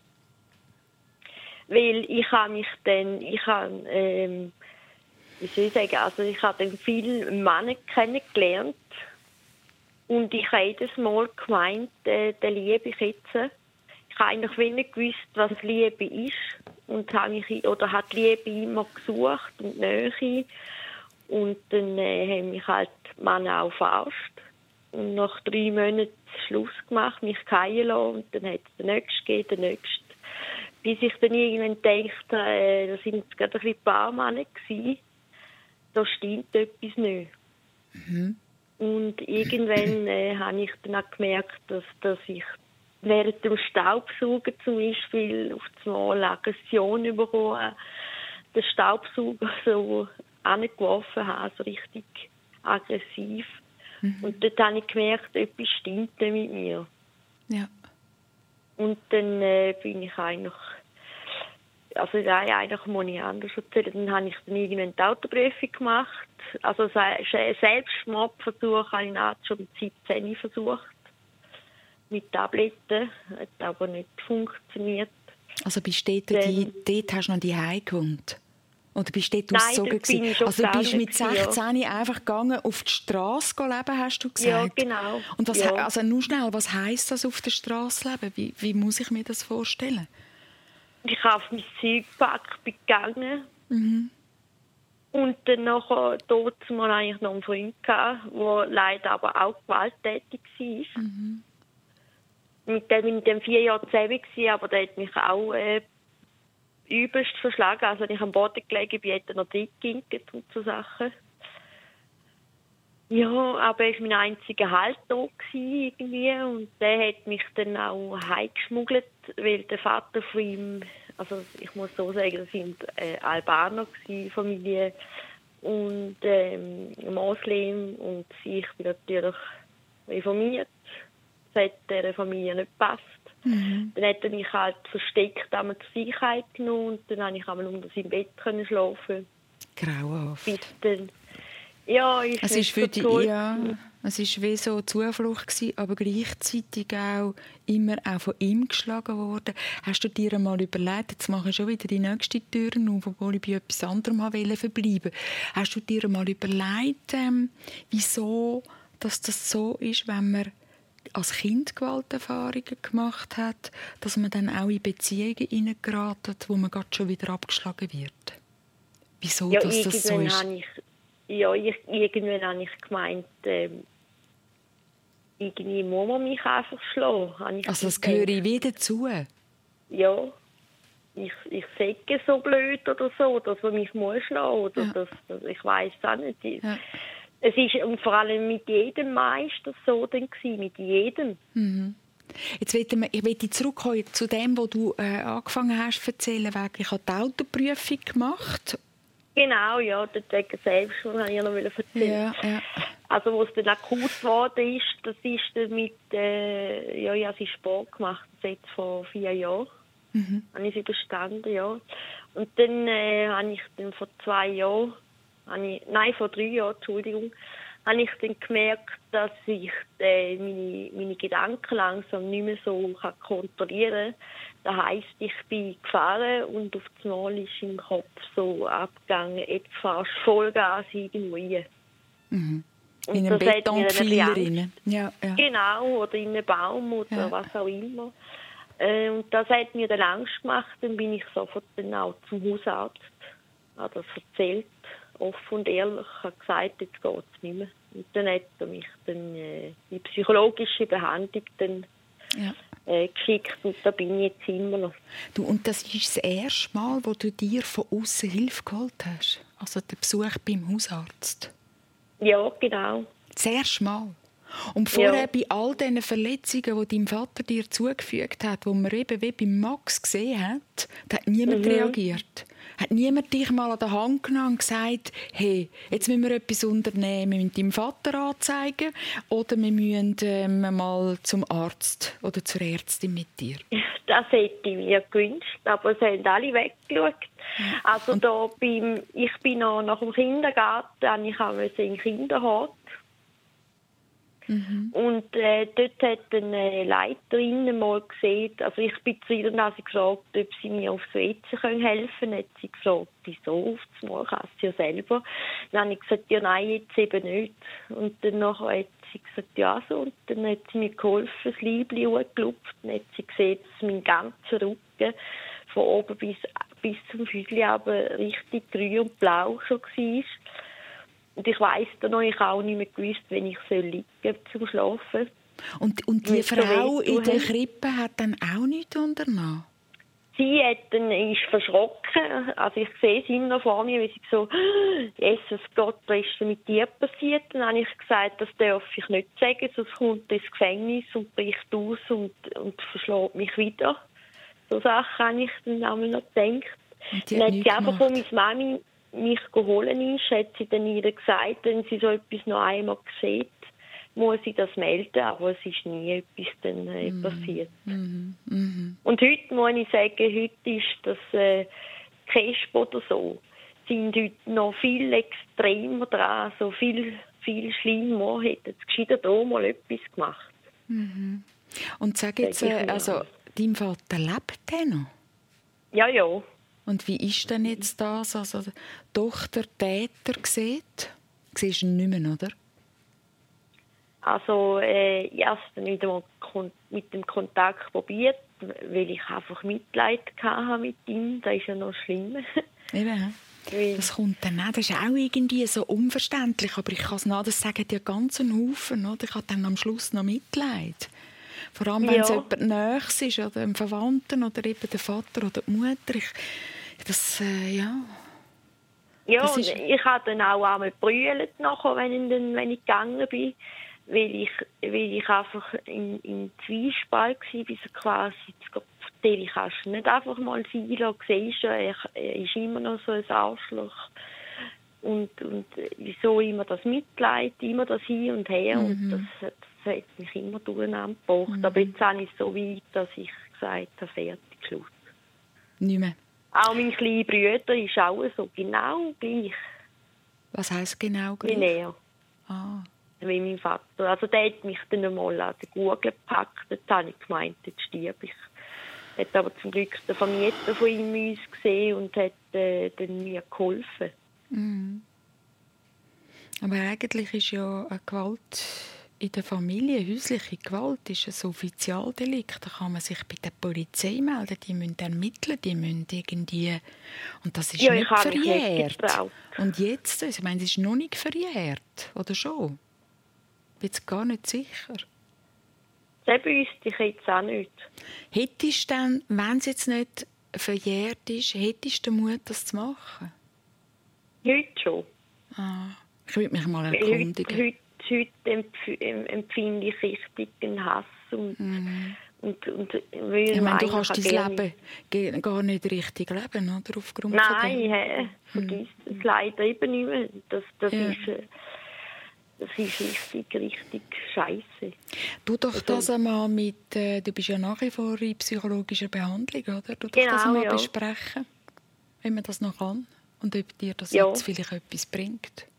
Weil ich habe mich dann, ich habe, ähm, wie soll ich sagen, also ich habe dann viele Männer kennengelernt und ich habe jedes Mal gemeint, äh, den liebe ich jetzt. Ich habe eigentlich wenig gewusst, was Liebe ist und habe mich, oder hat Liebe immer gesucht und Nähe und dann äh, haben mich halt Männer auch verarscht und nach drei Monaten Schluss gemacht, mich fallen lassen und dann hat es den nächsten gegeben, den nächsten. Bis ich dann irgendwann dachte, äh, da sind es gerade ein bisschen paar Männer gewesen, da stimmt etwas nicht. Mhm. Und irgendwann äh, habe ich dann auch gemerkt, dass, dass ich während dem Staubsaugen zum Beispiel auf einmal Aggression bekommen, den Staubsauger so angeworfen habe, so richtig aggressiv. Mhm. Und dort habe ich gemerkt, etwas stimmt mit mir. Ja. Und dann äh, bin ich eigentlich, also nein, eigentlich muss ich anders erzählen, dann habe ich dann irgendwann die Autoprüfung gemacht. Also Selbstmordversuch habe ich auch schon mit siebzehn versucht. Mit Tabletten, hat aber nicht funktioniert. Also bist du dort, die, dort hast du noch die Heim gewohnt? Oder bist du dort ausgezogen gewesen? Also du bist mit sechzehn ja. einfach gegangen, auf die Straße leben, hast du gesagt? Ja, genau. Und was, ja. also nur schnell, was heisst das, auf der Straße leben? Wie, wie muss ich mir das vorstellen? Ich habe auf mein Zeug gepackt, bin gegangen. Mhm. Und dann nachher, dort mal eigentlich noch einen Freund gehabt, der leider aber auch gewalttätig war. Mhm. Mit dem bin ich dann vier Jahre zusammen gewesen, aber der hat mich auch äh, übelst verschlagen. Also wenn ich am Boden gelegen bin, hat er noch dick geginkt und so Sachen. Ja, aber er war mein einziger Halt da irgendwie und der hat mich dann auch heimgeschmuggelt, weil der Vater von ihm, also ich muss so sagen, das sind äh, Albaner gewesen, Familie und ähm, Moslem und ich bin natürlich reformiert. Das hat dieser Familie nicht gepasst. Mhm. Dann hat er mich halt versteckt einmal zur Sicherheit genommen und dann konnte ich einmal unter seinem Bett schlafen. Grauenhaft. Bis dann, ja, ist es ist nicht für so die, toll. Ja, es war wie so eine Zuflucht gewesen, aber gleichzeitig auch immer auch von ihm geschlagen worden. Hast du dir einmal überlegt, jetzt mache ich schon wieder die nächste Tür auf, obwohl ich bei etwas anderem verbleiben wollte. Hast du dir einmal überlegt, ähm, wieso dass das so ist, wenn man als Kind Gewalterfahrungen gemacht hat, dass man dann auch in Beziehungen hineingeratet, wo man gerade schon wieder abgeschlagen wird? Wieso ja, dass das so ist? Ich, ja, ich, irgendwann habe ich gemeint, äh, irgendwie muss man mich einfach schlagen. Also das gehöre ich wieder zu? Ja. Ich, ich sage so blöd oder so, dass man mich muss schlagen muss. Ja. Dass, dass, ich weiss es auch nicht. Ja. Es war vor allem mit jedem Meister so dann gewesen, mit jedem. Mhm. Jetzt möchte ich möchte zurückkommen zu dem, was du äh, angefangen hast zu erzählen. Ich habe die Autoprüfung gemacht. Genau, ja, das wegen selbst, das wollte ich noch erzählen. Ja, ja. Also, wo es dann akut geworden ist, das ist dann mit, äh, ja, ich habe Sport gemacht, das jetzt vor vier Jahren. Mhm. Habe ich sie überstanden, ja. Und dann äh, habe ich dann vor zwei Jahren, ich, nein, vor drei Jahren, Entschuldigung, habe ich dann gemerkt, dass ich äh, meine, meine Gedanken langsam nicht mehr so kann kontrollieren kann. Das heisst, ich bin gefahren und auf einmal ist im Kopf so abgegangen, jetzt fährst du Vollgas irgendwo rein. Mhm. In einem Betonpfeiler rein. Ja, ja. Genau, oder in einen Baum oder ja. was auch immer. Äh, und das hat mir dann Angst gemacht. Dann bin ich sofort dann auch zum Hausarzt. Ich habe das erzählt, offen und ehrlich. Ich habe gesagt, jetzt geht es nicht mehr. Und dann hat er mich dann äh, in psychologische Behandlung dann, ja. äh, geschickt. Und da bin ich jetzt immer noch. Du, und das ist das erste Mal, wo du dir von außen Hilfe geholt hast? Also der Besuch beim Hausarzt? Ja, genau. Das erste Mal? Und vorher Ja. bei all diesen Verletzungen, die dein Vater dir zugefügt hat, die man eben wie bei Max gesehen hat, da hat niemand Mhm. reagiert. Hat niemand dich mal an der Hand genommen und gesagt, hey, jetzt müssen wir etwas unternehmen, wir müssen deinem Vater anzeigen oder wir müssen ähm, mal zum Arzt oder zur Ärztin mit dir? Das hätte ich mir gewünscht, aber es haben alle weggeschaut. Also Und- da beim, ich bin noch nach dem Kindergarten, ich musste in den Kinderhort. Mhm. Und äh, dort hat eine Leiterin mal gesehen, also ich bin zu ihr und habe sie gefragt, ob sie mir aufs W C helfen können. Hat sie gefragt, wieso aufs Mal, kann sie ja selber. Dann habe ich gesagt, ja nein, jetzt eben nicht. Und dann nachher hat sie gesagt, ja so. Und dann hat sie mir geholfen, das Leibchen hochgelupft. Dann hat sie gesehen, dass mein ganzer Rücken von oben bis, bis zum Füßchen aber richtig grün und blau schon war. Und ich weiss dann noch, ich habe auch nicht mehr gewusst, wenn ich liegen soll zum Schlafen. Und, und die Mit so Frau in der Wehtun. Krippe hat dann auch nichts unternommen? Sie hat dann, ist verschrocken. Also ich sehe sie immer noch vor mir, wie sie so, Jesus Gott, was ist denn mit dir passiert? Dann habe ich gesagt, das darf ich nicht sagen, sonst kommt ins Gefängnis und bricht aus und, und verschlägt mich wieder. So Sachen habe ich dann einmal noch gedacht. Und die Dann hat hat sie nichts einfach, gemacht? als meine Mami mich geholt ist, hat sie dann ihr gesagt, wenn sie so etwas noch einmal sieht, muss sie das melden, aber es ist nie etwas dann, äh, passiert. Mhm. Mhm. Und heute muss ich sagen, heute ist das äh, Kesp oder so, sind heute noch viel extremer dran, so viel, viel schlimmer, hätten sie gescheiter da mal etwas gemacht. Und sag jetzt, Sag ich äh, mir. also, dein Vater lebt der noch? Ja, ja. Und wie ist denn jetzt das? Also, die Tochter Täter sieht? Siehst du ihn nicht mehr, oder? Also äh, erst dann wieder mal kon- mit dem Kontakt probiert, weil ich einfach Mitleid hatte mit ihm. Das ist ja noch schlimmer. Eben, hä? Weil- Das kommt dann auch. Das ist auch irgendwie so unverständlich. Aber ich kann es nicht, das sagen dir ganz einen Haufen. Oder? Ich habe dann am Schluss noch Mitleid. Vor allem, wenn Ja. es jemand Nächstes ist, oder ein Verwandter, oder eben der Vater oder die Mutter. Ich, das, äh, ja... Ja, Das und ist- ich habe dann auch einmal gebrüllt nachher, wenn ich, dann, wenn ich gegangen bin, weil ich, weil ich einfach in, in Zwiespalt war, bis er quasi, ich kannst du nicht einfach mal sein lassen, siehst du, er, er ist immer noch so ein Arschloch. Und, und wieso immer das Mitleid, immer das Hin und Her, und das, das hat mich immer durcheinander gebracht. Aber jetzt habe ich es so weit, dass ich gesagt habe, fertig, Schluss. Nicht mehr. Auch mein kleiner Bruder ist auch so genau gleich Was heisst genau wie gleich? er, Ah. wie mein Vater. Also der hat mich dann einmal an den Gurgel gepackt, dort habe ich gemeint, jetzt stirb ich. Hat aber zum Glück der Vermieter von ihm uns gesehen und hat äh, dann mir geholfen. Aber eigentlich ist ja eine Gewalt in der Familie, häusliche Gewalt, ist ein Offizialdelikt. Da kann man sich bei der Polizei melden, die müssen ermitteln, die müssen irgendwie... Und das ist Ja, ich nicht habe mich nicht verjährt. getraut. Und jetzt, ich meine, es ist noch nicht verjährt, oder schon? Ich bin jetzt gar nicht sicher. Das wüsste ich jetzt auch nicht. Hättest du dann, wenn es jetzt nicht verjährt ist, hättest du den Mut, das zu machen? Heute schon. Ah, ich würde mich mal Weil Heute, erkundigen. heute, heute empf- em- empfinde ich richtig den Hass. Und, und, und will Ich meine, du eigentlich kannst auch dein gerne- Leben ge- gar nicht richtig leben, oder? Aufgrund Nein, von dem. hä, vergiss es leider eben nicht mehr. Das, das, Ja. ist, äh, das ist richtig, richtig scheiße. Du doch Also- das einmal mit, äh, du bist ja nach wie vor in psychologischer Behandlung, oder? Du doch Genau, das einmal ja. besprechen, wenn man das noch kann und ob dir das Ja. jetzt vielleicht etwas bringt.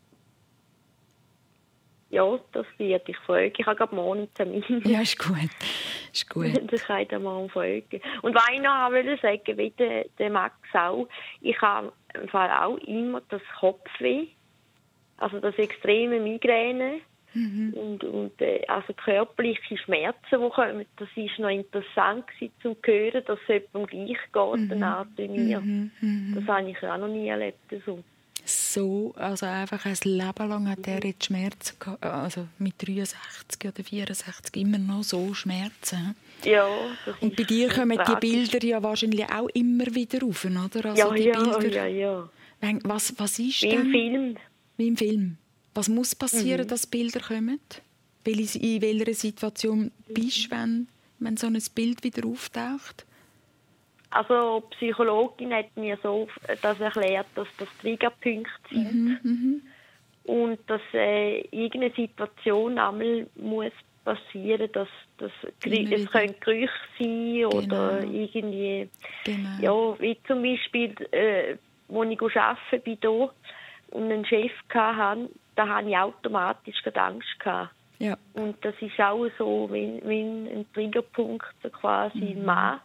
Ja, das werde ich fragen. Ich habe gerade morgen einen Termin. Ja, ist gut. Ist gut. Das kann ich dann mal fragen. Und was ich noch wollte sagen, wie der, der Max auch, ich habe im Fall auch immer das Kopfweh, also das extreme Migräne. Mhm. Und, und äh, also körperliche Schmerzen, die kommen, das war noch interessant gewesen, zu hören, dass es jemandem gleich geht, mhm. eine Art wie mir. Mhm. Das habe ich auch noch nie erlebt. So. So, also einfach ein Leben lang hat er jetzt Schmerzen gehabt, also mit dreiundsechzig oder vierundsechzig immer noch so Schmerzen. Ja, das und bei dir kommen tragisch. Die Bilder ja wahrscheinlich auch immer wieder rauf, oder? Also ja, die ja, Bilder, ja, ja. Was, was ist Wie denn? im Film. Wie im Film. Was muss passieren, mhm. dass Bilder kommen? In welcher Situation bist du, wenn, wenn so ein Bild wieder auftaucht? Also die Psychologin hat mir so das erklärt, dass das Triggerpunkte sind. Mhm, mhm. Und dass äh, irgendeine Situation einmal muss passieren, dass, dass es können Gerüche sein oder genau. irgendwie, genau. ja, wie zum Beispiel, äh, als ich arbeiten bin hier und einen Chef hatte, da hatte ich automatisch Angst gehabt. Ja. Und das ist auch so wie, wie ein Triggerpunkt, quasi mhm. ein Mann,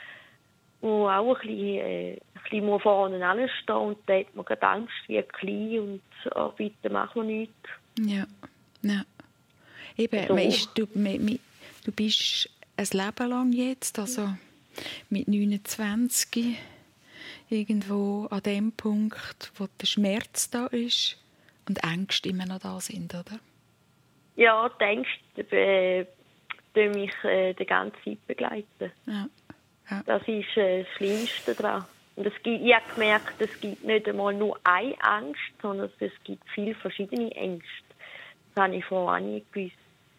wo auch ein bisschen, äh, ein bisschen vorne anstehen und da hat man gerade Angst, wie klein und oh, bitte machen wir nichts. Ja, ja. Eben, so. ist, du, du bist ein Leben lang jetzt, also mit neunundzwanzig, irgendwo an dem Punkt, wo der Schmerz da ist und Ängste immer noch da sind, oder? Ja, die Ängste äh, die mich äh, die ganze Zeit begleiten. Ja. Ja. Das ist äh, das Schlimmste daran. Und es gibt, ich habe gemerkt, es gibt nicht einmal nur eine Angst, sondern es gibt viele verschiedene Ängste. Das habe ich vorher auch nicht gewusst.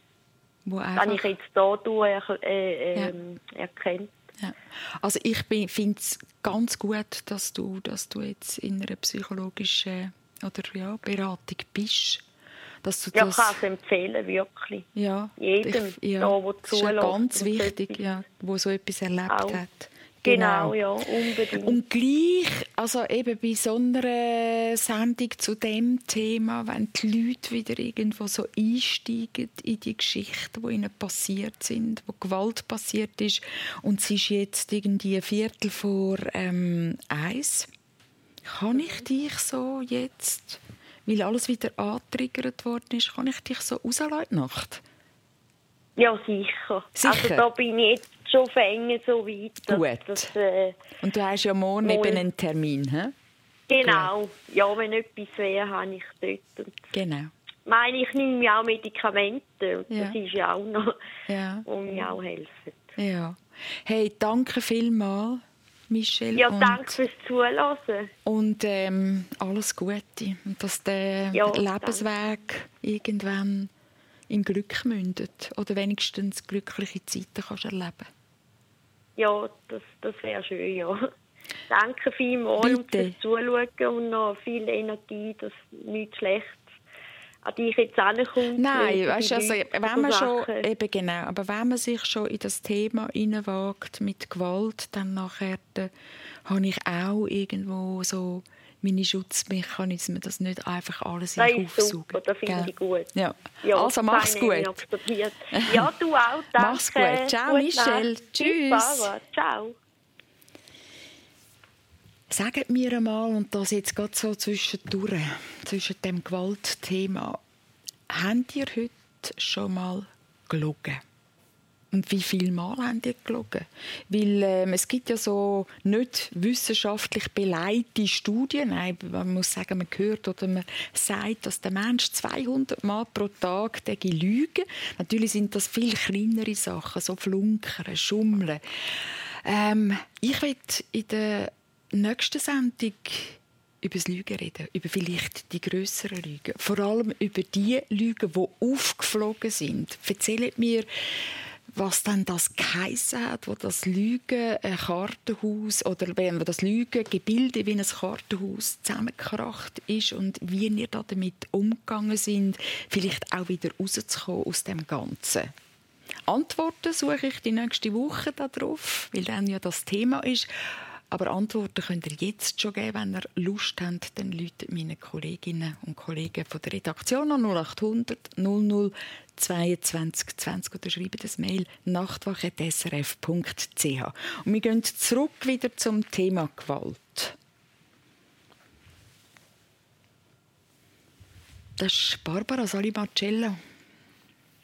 Wo das habe ich jetzt hier er, äh, äh, ja. erkannt. Ja. Also ich finde es ganz gut, dass du, dass du jetzt in einer psychologischen oder, ja, Beratung bist. Dass du ja, das... ich kann es empfehlen, wirklich. Ja, jedem, ich, ja, da, der zulässt. Das ist ganz wichtig, ja, der so etwas erlebt auch. Hat. Genau. genau, ja, unbedingt. Und gleich, also eben bei so einer Sendung zu dem Thema, wenn die Leute wieder irgendwo so einsteigen in die Geschichten, die ihnen passiert sind, wo Gewalt passiert ist, und es ist jetzt irgendwie ein Viertel vor ähm, eins, kann ich dich so jetzt, weil alles wieder angetriggert worden ist, kann ich dich so rauslassen in die Nacht? Ja, sicher. sicher. Also da bin ich jetzt schon fängen so weit. Dass, Gut. Dass, äh, und du hast ja morgen mal eben einen Termin, hä? Genau. Gut. Ja, wenn etwas wäre, habe ich dort. Und genau. Ich meine, ich nehme ja auch Medikamente. Und ja. Das ist ja auch noch, ja. wo mir auch helfen. Ja. Hey, danke vielmals, Michelle. Ja, danke fürs Zuhören. Und ähm, alles Gute. Und dass der ja, Lebensweg danke. irgendwann in Glück mündet. Oder wenigstens glückliche Zeiten kannst erleben. Ja, das, das wäre schön, ja. Danke vielmals fürs Zuschauen und noch viel Energie, dass nichts Schlechtes an dich jetzt ankommt. Nein, weißt du, also, wenn man schon, eben genau, aber wenn man sich schon in das Thema hineinwagt mit Gewalt, dann nachher da, habe ich auch irgendwo so meine Schutzmechanismen, das nicht einfach alles in den aufsaugen. Super, das finde ich gut. Ja. Ja, also mach's gut. Ja, du auch. Danke. Mach's gut. Ciao, gut Michelle. Nacht. Tschüss. Barbara. Ciao. Sagt mir einmal, und das jetzt gerade so zwischendurch, zwischen dem Gewaltthema, habt ihr heute schon mal gelogen? Und wie viele Mal habt ihr gelogen? Weil ähm, es gibt ja so nicht wissenschaftlich belegte Studien. Nein, man muss sagen, man hört oder man sagt, dass der Mensch zweihundert Mal pro Tag lügen. Natürlich sind das viel kleinere Sachen, so Flunkern, Schummeln. Ähm, ich will in der nächsten Sendung über das Lügen reden, über vielleicht die grösseren Lügen. Vor allem über die Lügen, die aufgeflogen sind. Erzählt mir, was dann das geheissen hat, wo das Lügen ein Kartenhaus oder wenn das Lügengebilde wie ein Kartenhaus zusammengekracht ist und wie ihr da damit umgegangen sind, vielleicht auch wieder rauszukommen aus dem Ganzen. Antworten suche ich die nächste Woche darauf, weil dann ja das Thema ist. Aber Antworten könnt ihr jetzt schon geben, wenn ihr Lust habt. Dann läutet meine Kolleginnen und Kollegen von der Redaktion an null acht hundert null null zweiundzwanzig zwanzig oder schreiben das Mail nachtwache punkt s r f punkt c h. Und wir gehen zurück wieder zum Thema Gewalt. Das ist Barbara Sali Marcello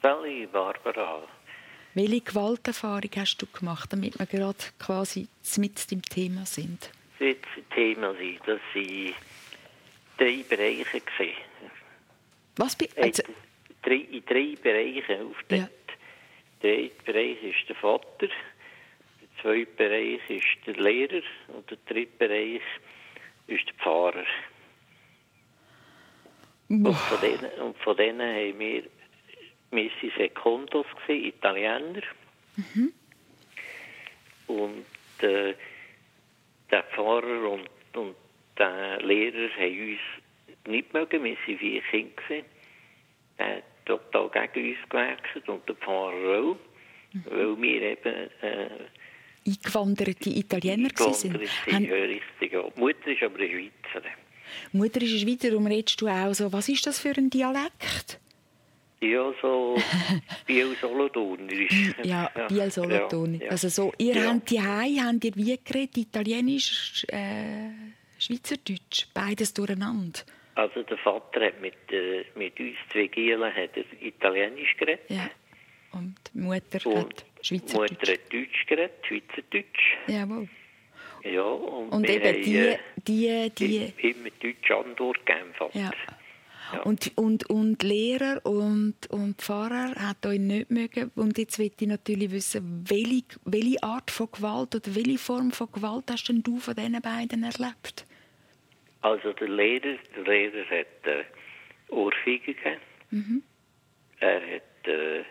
Sally, Barbara. Welche Gewalterfahrung hast du gemacht, damit wir gerade quasi mit dem Thema sind? Das wird das Thema sein, dass sie drei Bereiche gesehen. Was? Be- also, drei, in drei Bereichen aufgeteilt. Ja. Der erste Bereich ist der Vater, der zweite Bereich ist der Lehrer und der dritte Bereich ist der Pfarrer. Und von, denen, und von denen haben wir Messi Secondos gesehen, Italiener. Mhm. Und äh, der Pfarrer und, und der Lehrer haben uns nicht mögen. Wir waren vier Kinder. Er hat total gegen uns gewirkt und der Pfarrer auch. Mhm. Weil wir eben äh, eingewanderte Italiener sind. Eingewanderte, ja, richtig. Ja. Die Mutter ist aber eine Schweizerin. Mutter ist eine Schweizerin, darum redest du auch so. Was ist das für ein Dialekt? Ja, so Biel-Solothurnerisch. Ja, Biel-Solothurner. Ja, ja. Also so, ihr ja. habt die Hause, habt ihr wie geredet, Italienisch, äh, Schweizerdeutsch, beides durcheinander? Also der Vater hat mit, äh, mit uns zwei Gielen hat er Italienisch geredet. Ja. Und die Mutter und hat Schweizerdeutsch. Die Mutter hat Deutsch geredet, Schweizerdeutsch. Jawohl. Ja, und, und wir eben haben, die, die, die... immer deutsche Antwort gegeben, Vater. Ja. Ja. Und, und, und Lehrer und, und Pfarrer hat euch nicht mögen. Und jetzt möchte ich natürlich wissen, welche, welche Art von Gewalt oder welche Form von Gewalt hast denn du von diesen beiden erlebt? Also der Lehrer, der Lehrer hat äh, Ohrfeige gegeben. Mhm. Er hat äh,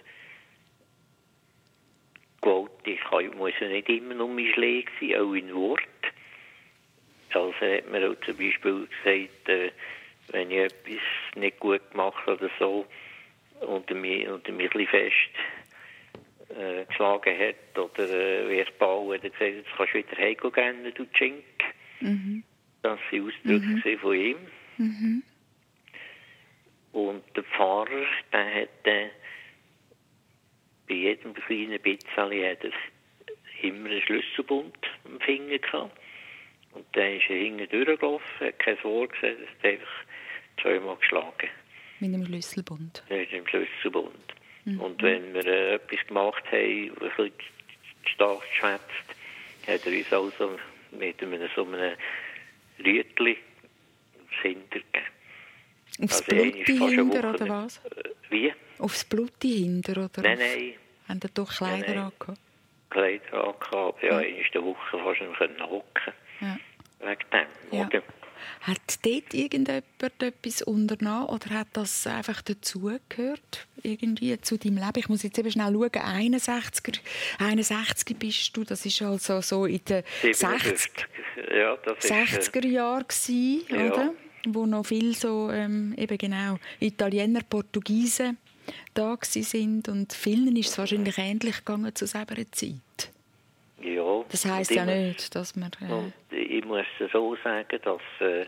Gewalt, ich kann, muss ja nicht immer nur mein Schläge sein, auch in Wort. Also hat mir auch zum Beispiel gesagt, äh, wenn ich etwas nicht gut gemacht oder so und er mich, und er mich ein bisschen fest äh, geschlagen hat oder äh, verbal hat er gesagt, jetzt kannst du wieder heimgehen, du Tschink. Mhm. Das waren Ausdrücke mhm. von ihm. Mhm. Und der Pfarrer, der hat äh, bei jedem kleinen bisschen hat er immer einen Schlüsselbund am Finger gehabt. Und dann ist er hinten durchgelaufen, hat kein Wort gesagt, er hat einfach zweimal geschlagen. Mit dem Schlüsselbund? Mit dem Schlüsselbund. Mhm. Und wenn wir äh, etwas gemacht haben, ein bisschen stark geschwätzt, hat er uns also mit einem, so einem Rütli aufs Hinter gegeben. Aufs also Bluti hinter, oder was? Äh, wie? Aufs Bluti hinter, oder? Nein, nein. Haben ihr doch Kleider angehabt? Kleider angehabt, ja. In der Woche fast nicht hocken. Ja. Wegen dem, ja. oder? Hat dort irgendjemand etwas unternommen oder hat das einfach dazugehört, irgendwie zu deinem Leben? Ich muss jetzt eben schnell schauen, einundsechziger, einundsechzig bist du, das war also so in den sechziger, ja, sechziger Jahren gewesen, ja. Oder? Wo noch viel so, ähm, eben genau, Italiener, Portugiesen da sind und vielen ist es wahrscheinlich ähnlich gegangen zu selber Zeit. Ja. Das heisst ja nicht, dass man... Äh, und ich muss so sagen, dass äh,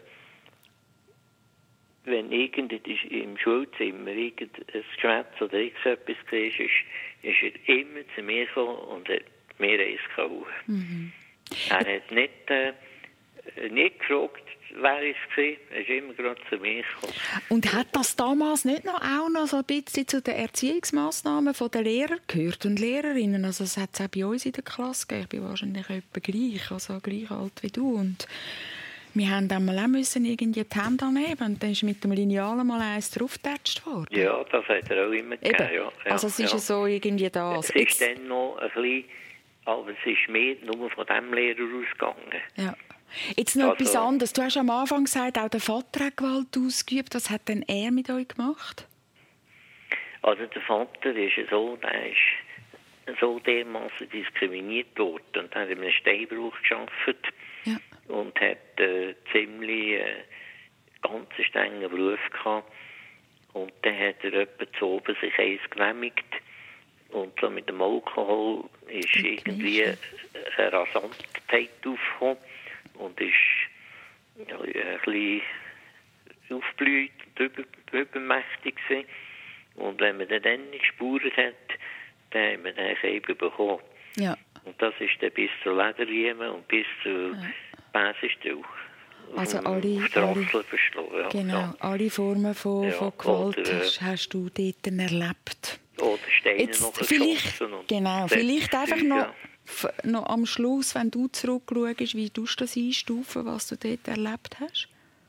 wenn irgend im Schulzimmer irgendein Geschwätz oder irgendetwas war, ist, ist er immer zu mir gekommen und hat mir eins gehauen. Mhm. Er hat nicht, äh, nicht gefragt, wer es war, er ist immer gerade zu mir gekommen. Und hat das damals nicht noch auch noch so ein bisschen zu den Erziehungsmassnahmen der Lehrer gehört und Lehrerinnen? Also das hat es auch bei uns in der Klasse gegeben. Ich bin wahrscheinlich etwa gleich, also gleich alt wie du. Und wir haben dann mal auch müssen irgendwie die Hände annehmen und dann ist mit dem Lineal mal eins draufgetatscht worden. Ja, das hat er auch immer gegeben. Ja, ja, also es ist ja so irgendwie das. Es ist dann noch ein bisschen, aber es ist mehr nur von diesem Lehrer ausgegangen. Ja. Jetzt noch also, etwas anderes. Du hast am Anfang gesagt, auch der Vater hat Gewalt ausgeübt. Was hat denn er mit euch gemacht? Also der Vater ist so, der ist so dermaßen diskriminiert worden und hat in einem Steinbruch gearbeitet. Ja. Und hat äh, ziemlich äh, ganz strengen Beruf gehabt. Und dann hat er etwa zu oben sich eins genehmigt. Und so mit dem Alkohol ist okay. irgendwie eine Rasantheit aufgekommen. Und ist ja, ein bisschen aufgeblüht und über, übermächtig gewesen. Und wenn man dann gespürt hat, dann haben wir den eben bekommen. Ja. Und das ist dann bis zur Lederriemen und bis zur ja. Bäsenstuhl. Also alle, auf der Rassel verschlagen. Ja. Genau, ja. alle Formen von, ja. von Gewalt oder, hast, hast du dort erlebt. oder Steine Jetzt noch vielleicht, und genau, vielleicht einfach noch, noch am Schluss, wenn du zurückschaust, wie du das einstufen, was du dort erlebt hast?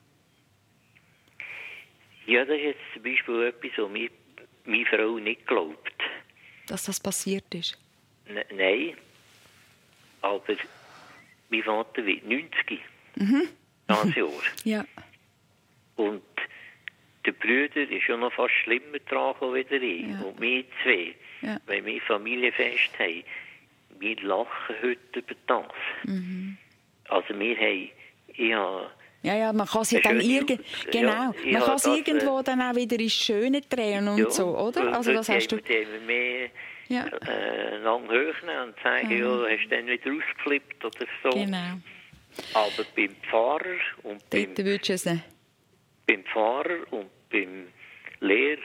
Ja, das ist jetzt zum Beispiel etwas, was mir meine Frau nicht glaubt. Dass das passiert ist? N- nein, aber mein Vater wird neunzig. Mhm. Das Jahr. Ja. Und der Bruder ist ja noch fast schlimmer dran wieder ich. Ja. Und wir zwei, Ja. wenn wir Familienfest haben, wir lachen heute über das. Mhm. Also wir haben, ich habe Ja, ja, man kann sie dann irgend genau, ja, man kann es das, irgendwo äh, dann auch wieder ins Schöne drehen und ja, so, oder? Also das hast du. Die haben mehr Ja. äh, lang hören und sagen, Mhm. ja, hast du dann wieder ausgeflippt oder so. Genau. Aber beim Pfarrer und Dort beim, würdest du es nicht. beim Pfarrer und beim Lehrer,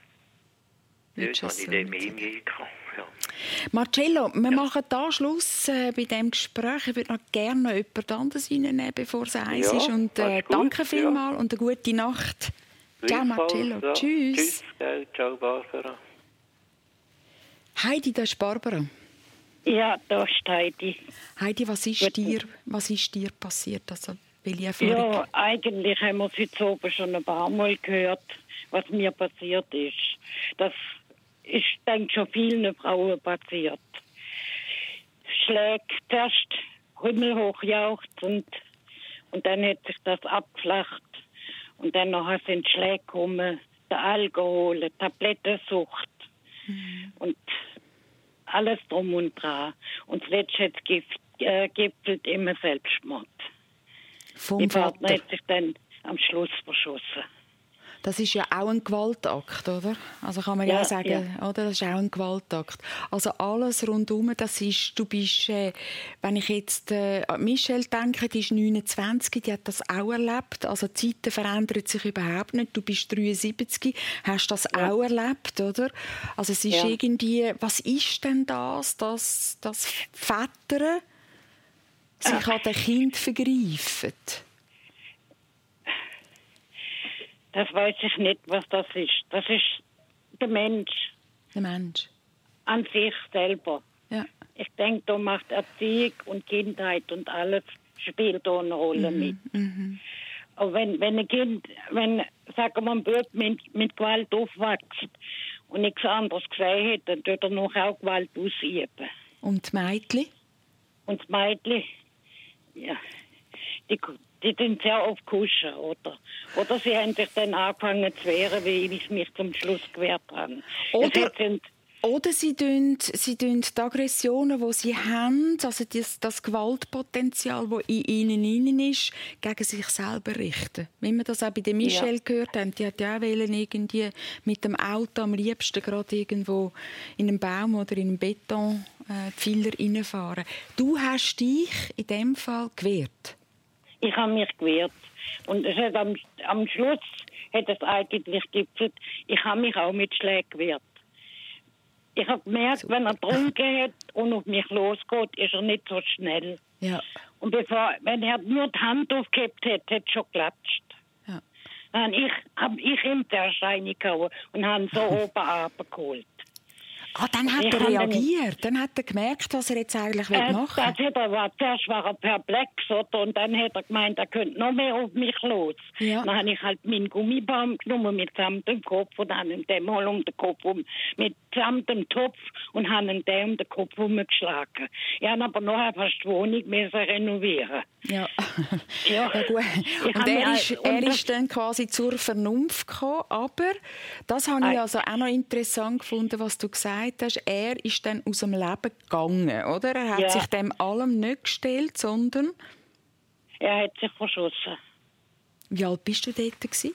Würdest dort du habe ich es dem so sagen. hingekommen. Ja. Marcello, wir machen da Schluss äh, bei diesem Gespräch. Ich würde noch gerne noch jemand anderes reinnehmen, bevor es eins Ja, ist. Und das äh, ist gut, danke vielmals ja. und eine gute Nacht. Ciao, Gleichfalls, Marcello. ja. Tschüss. Tschüss, gell. Ciao, Barbara. Heidi, das ist Barbara. Ja, da ist Heidi. Heidi, was ist dir, was ist dir passiert? Also, welche Erfahrung? Ja, eigentlich haben wir es heute oben schon ein paar Mal gehört, was mir passiert ist. Das ist, denke ich, schon vielen Frauen passiert. Schläge, zuerst himmelhoch jauchzend und dann hat sich das abgeflacht. Und dann nachher sind Schläge gekommen, der Alkohol, die Tablettensucht mhm. und alles drum und dran. Und zuletzt hat es äh, gipfelt immer Selbstmord. Vom Mein Partner Vater. hat sich dann am Schluss verschossen. Das ist ja auch ein Gewaltakt, oder? Also kann man ja, Ja, auch sagen, ja. oder? Das ist auch ein Gewaltakt. Also alles rundum, das ist, du bist, äh, wenn ich jetzt äh, an Michelle denke, die ist neunundzwanzig, die hat das auch erlebt. Also die Zeiten verändern sich überhaupt nicht. Du bist dreiundsiebzig, hast das Ja. auch erlebt, oder? Also es ist Ja. irgendwie, was ist denn das, dass, dass Väter sich Ach. an den Kind vergreifen? Das weiß ich nicht, was das ist. Das ist der Mensch Der Mensch. an sich selber. Ja. Ich denke, da macht Erziehung und Kindheit und alles spielt da eine Rolle Mhm. mit. Mhm. Aber wenn, wenn ein Kind, wenn, sagen wir, ein Bub mit, mit Gewalt aufwächst und nichts anderes gesehen hat, dann tut er noch auch Gewalt ausüben. Und die Mädchen? Und das Mädchen, ja, die, die sind sehr oft kuschen, oder? Oder sie haben sich dann angefangen zu wehren, wie ich mich zum Schluss gewehrt habe. Oder- Es hat sind, Oder sie tun, sie tun die Aggressionen, die sie haben, also das, das Gewaltpotenzial, das in ihnen innen ist, gegen sich selber richten. Wie wir das auch bei der Michelle Ja. gehört haben, die hat ja auch wollen, irgendwie mit dem Auto am liebsten gerade irgendwo in einem Baum oder in einem Beton äh, Pfeiler reinfahren. Du hast dich in dem Fall gewehrt. ich habe mich gewehrt. Und es hat am, am Schluss hat es eigentlich gipfelt, ich habe mich auch mit Schlägen gewehrt. Ich habe gemerkt, wenn er getrunken hat und auf mich losgeht, ist er nicht so schnell. Ja. Und bevor, wenn er nur die Hand aufgehebt hat, hat es schon geklatscht. Ja. Dann ich, habe ich ihm die Erscheinung gehauen und habe ihn so oben abgeholt. Ah, dann hat Ich er habe reagiert. Dann hat er gemerkt, was er jetzt eigentlich Äh, machen das will. hat er, war, zuerst war er perplex, oder? Und dann hat er gemeint, er könnte noch mehr auf mich los. Ja. Dann habe ich halt meinen Gummibaum genommen mitsamt dem Kopf und habe ihn dem mal um den Kopf um, mitsamt dem Topf und habe ihn dem um den Kopf umgeschlagen. Ich habe aber noch fast die Wohnung müssen renovieren. Ja. Ja. Ja, gut. Ich Und habe er mich ist, auch- er und ist dann quasi zur Vernunft gekommen, aber das habe ich Ei. also auch noch interessant gefunden, was du gesagt hast. Er ist dann aus dem Leben gegangen, oder? Er hat Ja. sich dem allem nicht gestellt, sondern... Er hat sich verschossen. Wie alt bist du dort gewesen?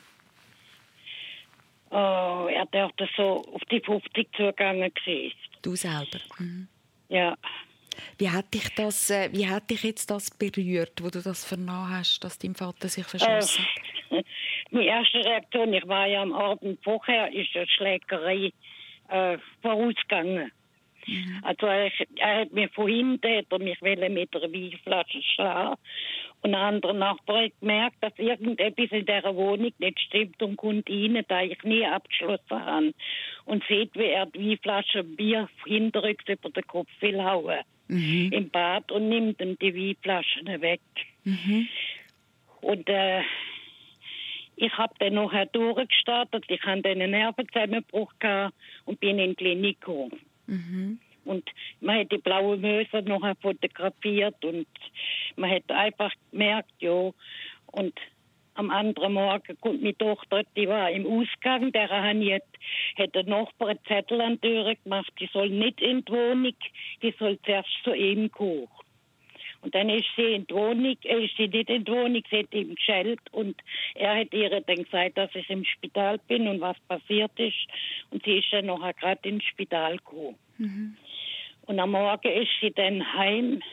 Oh, er dürfte so auf die fünfzig zugegangen sein. Du selber. Mhm. Ja. Wie hat dich das, äh, wie hat dich jetzt das berührt, wo du das vernommen hast, dass dein Vater sich verschossen hat? Äh, meine erste Reaktion, ich war ja am Abend vorher, ist eine Schlägerei äh, vorausgegangen. Mhm. Also er, er hat mir von hinten hat er mich mit einer Weinflasche schlagen Und ein anderer Nachbar hat gemerkt, dass irgendetwas in dieser Wohnung nicht stimmt und kommt rein, da ich nie abgeschlossen habe. Und sieht, wie er die Weinflasche Bier hinterrücks über den Kopf will hauen. Mhm. Im Bad und nimmt ihm die Weinflaschen weg. Mhm. Und äh, ich habe dann nachher durchgestartet. Ich hatte einen Nervenzusammenbruch gehabt und bin in die Klinik gekommen. Mhm. Und man hat die blaue Möse noch fotografiert und man hat einfach gemerkt, ja. Und am anderen Morgen kommt meine Tochter, die war im Ausgang, der hat, hat der Nachbar einen Zettel an die Tür gemacht, die soll nicht in die Wohnung, die soll zuerst zu ihm kommen. Und dann ist sie in die Wohnung, äh, ist sie nicht in die Wohnung, sie hat ihm geschellt und er hat ihr dann gesagt, dass ich im Spital bin und was passiert ist. Und sie ist dann nachher gerade ins Spital gekommen. Mhm. Und am Morgen ist sie dann heim.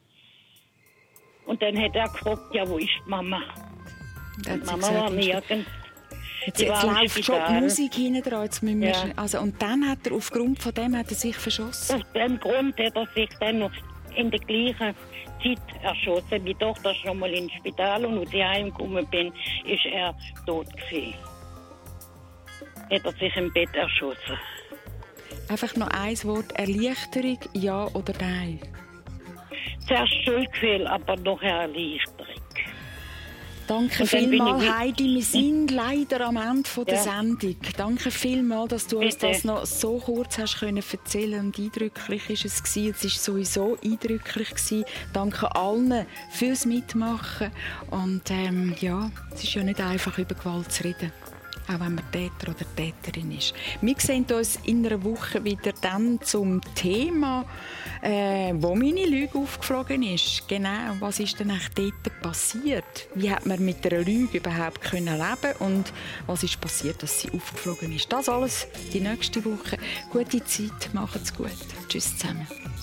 Und dann hat er gefragt, ja, wo ist die Mama? Und Mama gesagt, war nirgends. Jetzt, jetzt läuft schon die Musik hinten dran. Jetzt müssen wir, ja. also, und dann hat er, aufgrund von dem, hat er sich verschossen? Aus dem Grund hat er sich dann noch in der gleichen Zeit erschossen. Meine Tochter ist schon mal ins Spital und als ich heimgekommen bin, ist er tot gewesen. Hat er sich im Bett erschossen. Einfach noch ein Wort, Erleichterung, ja oder nein? Zuerst Schuldgefühl, aber nachher Erleichterung. Danke vielmals, Heidi. Wir sind leider am Ende der ja. Sendung. Danke vielmals, dass du Bitte. uns das noch so kurz hast können erzählen und eindrücklich ist es gewesen. Es war sowieso eindrücklich gewesen. Danke allen fürs Mitmachen. Und ähm, ja, es ist ja nicht einfach, über Gewalt zu reden. Auch wenn man Täter oder Täterin ist. Wir sehen uns in einer Woche wieder dann zum Thema, äh, wo meine Lüge aufgeflogen ist. Genau, was ist denn eigentlich dort passiert? Wie hat man mit einer Lüge überhaupt können leben und was ist passiert, dass sie aufgeflogen ist? Das alles die nächste Woche. Gute Zeit, macht's gut. Tschüss zusammen.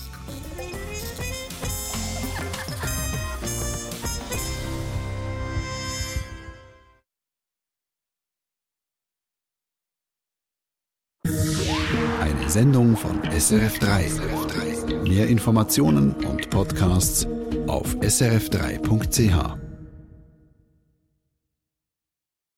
Eine Sendung von S R F drei. Mehr Informationen und Podcasts auf s r f drei punkt c h.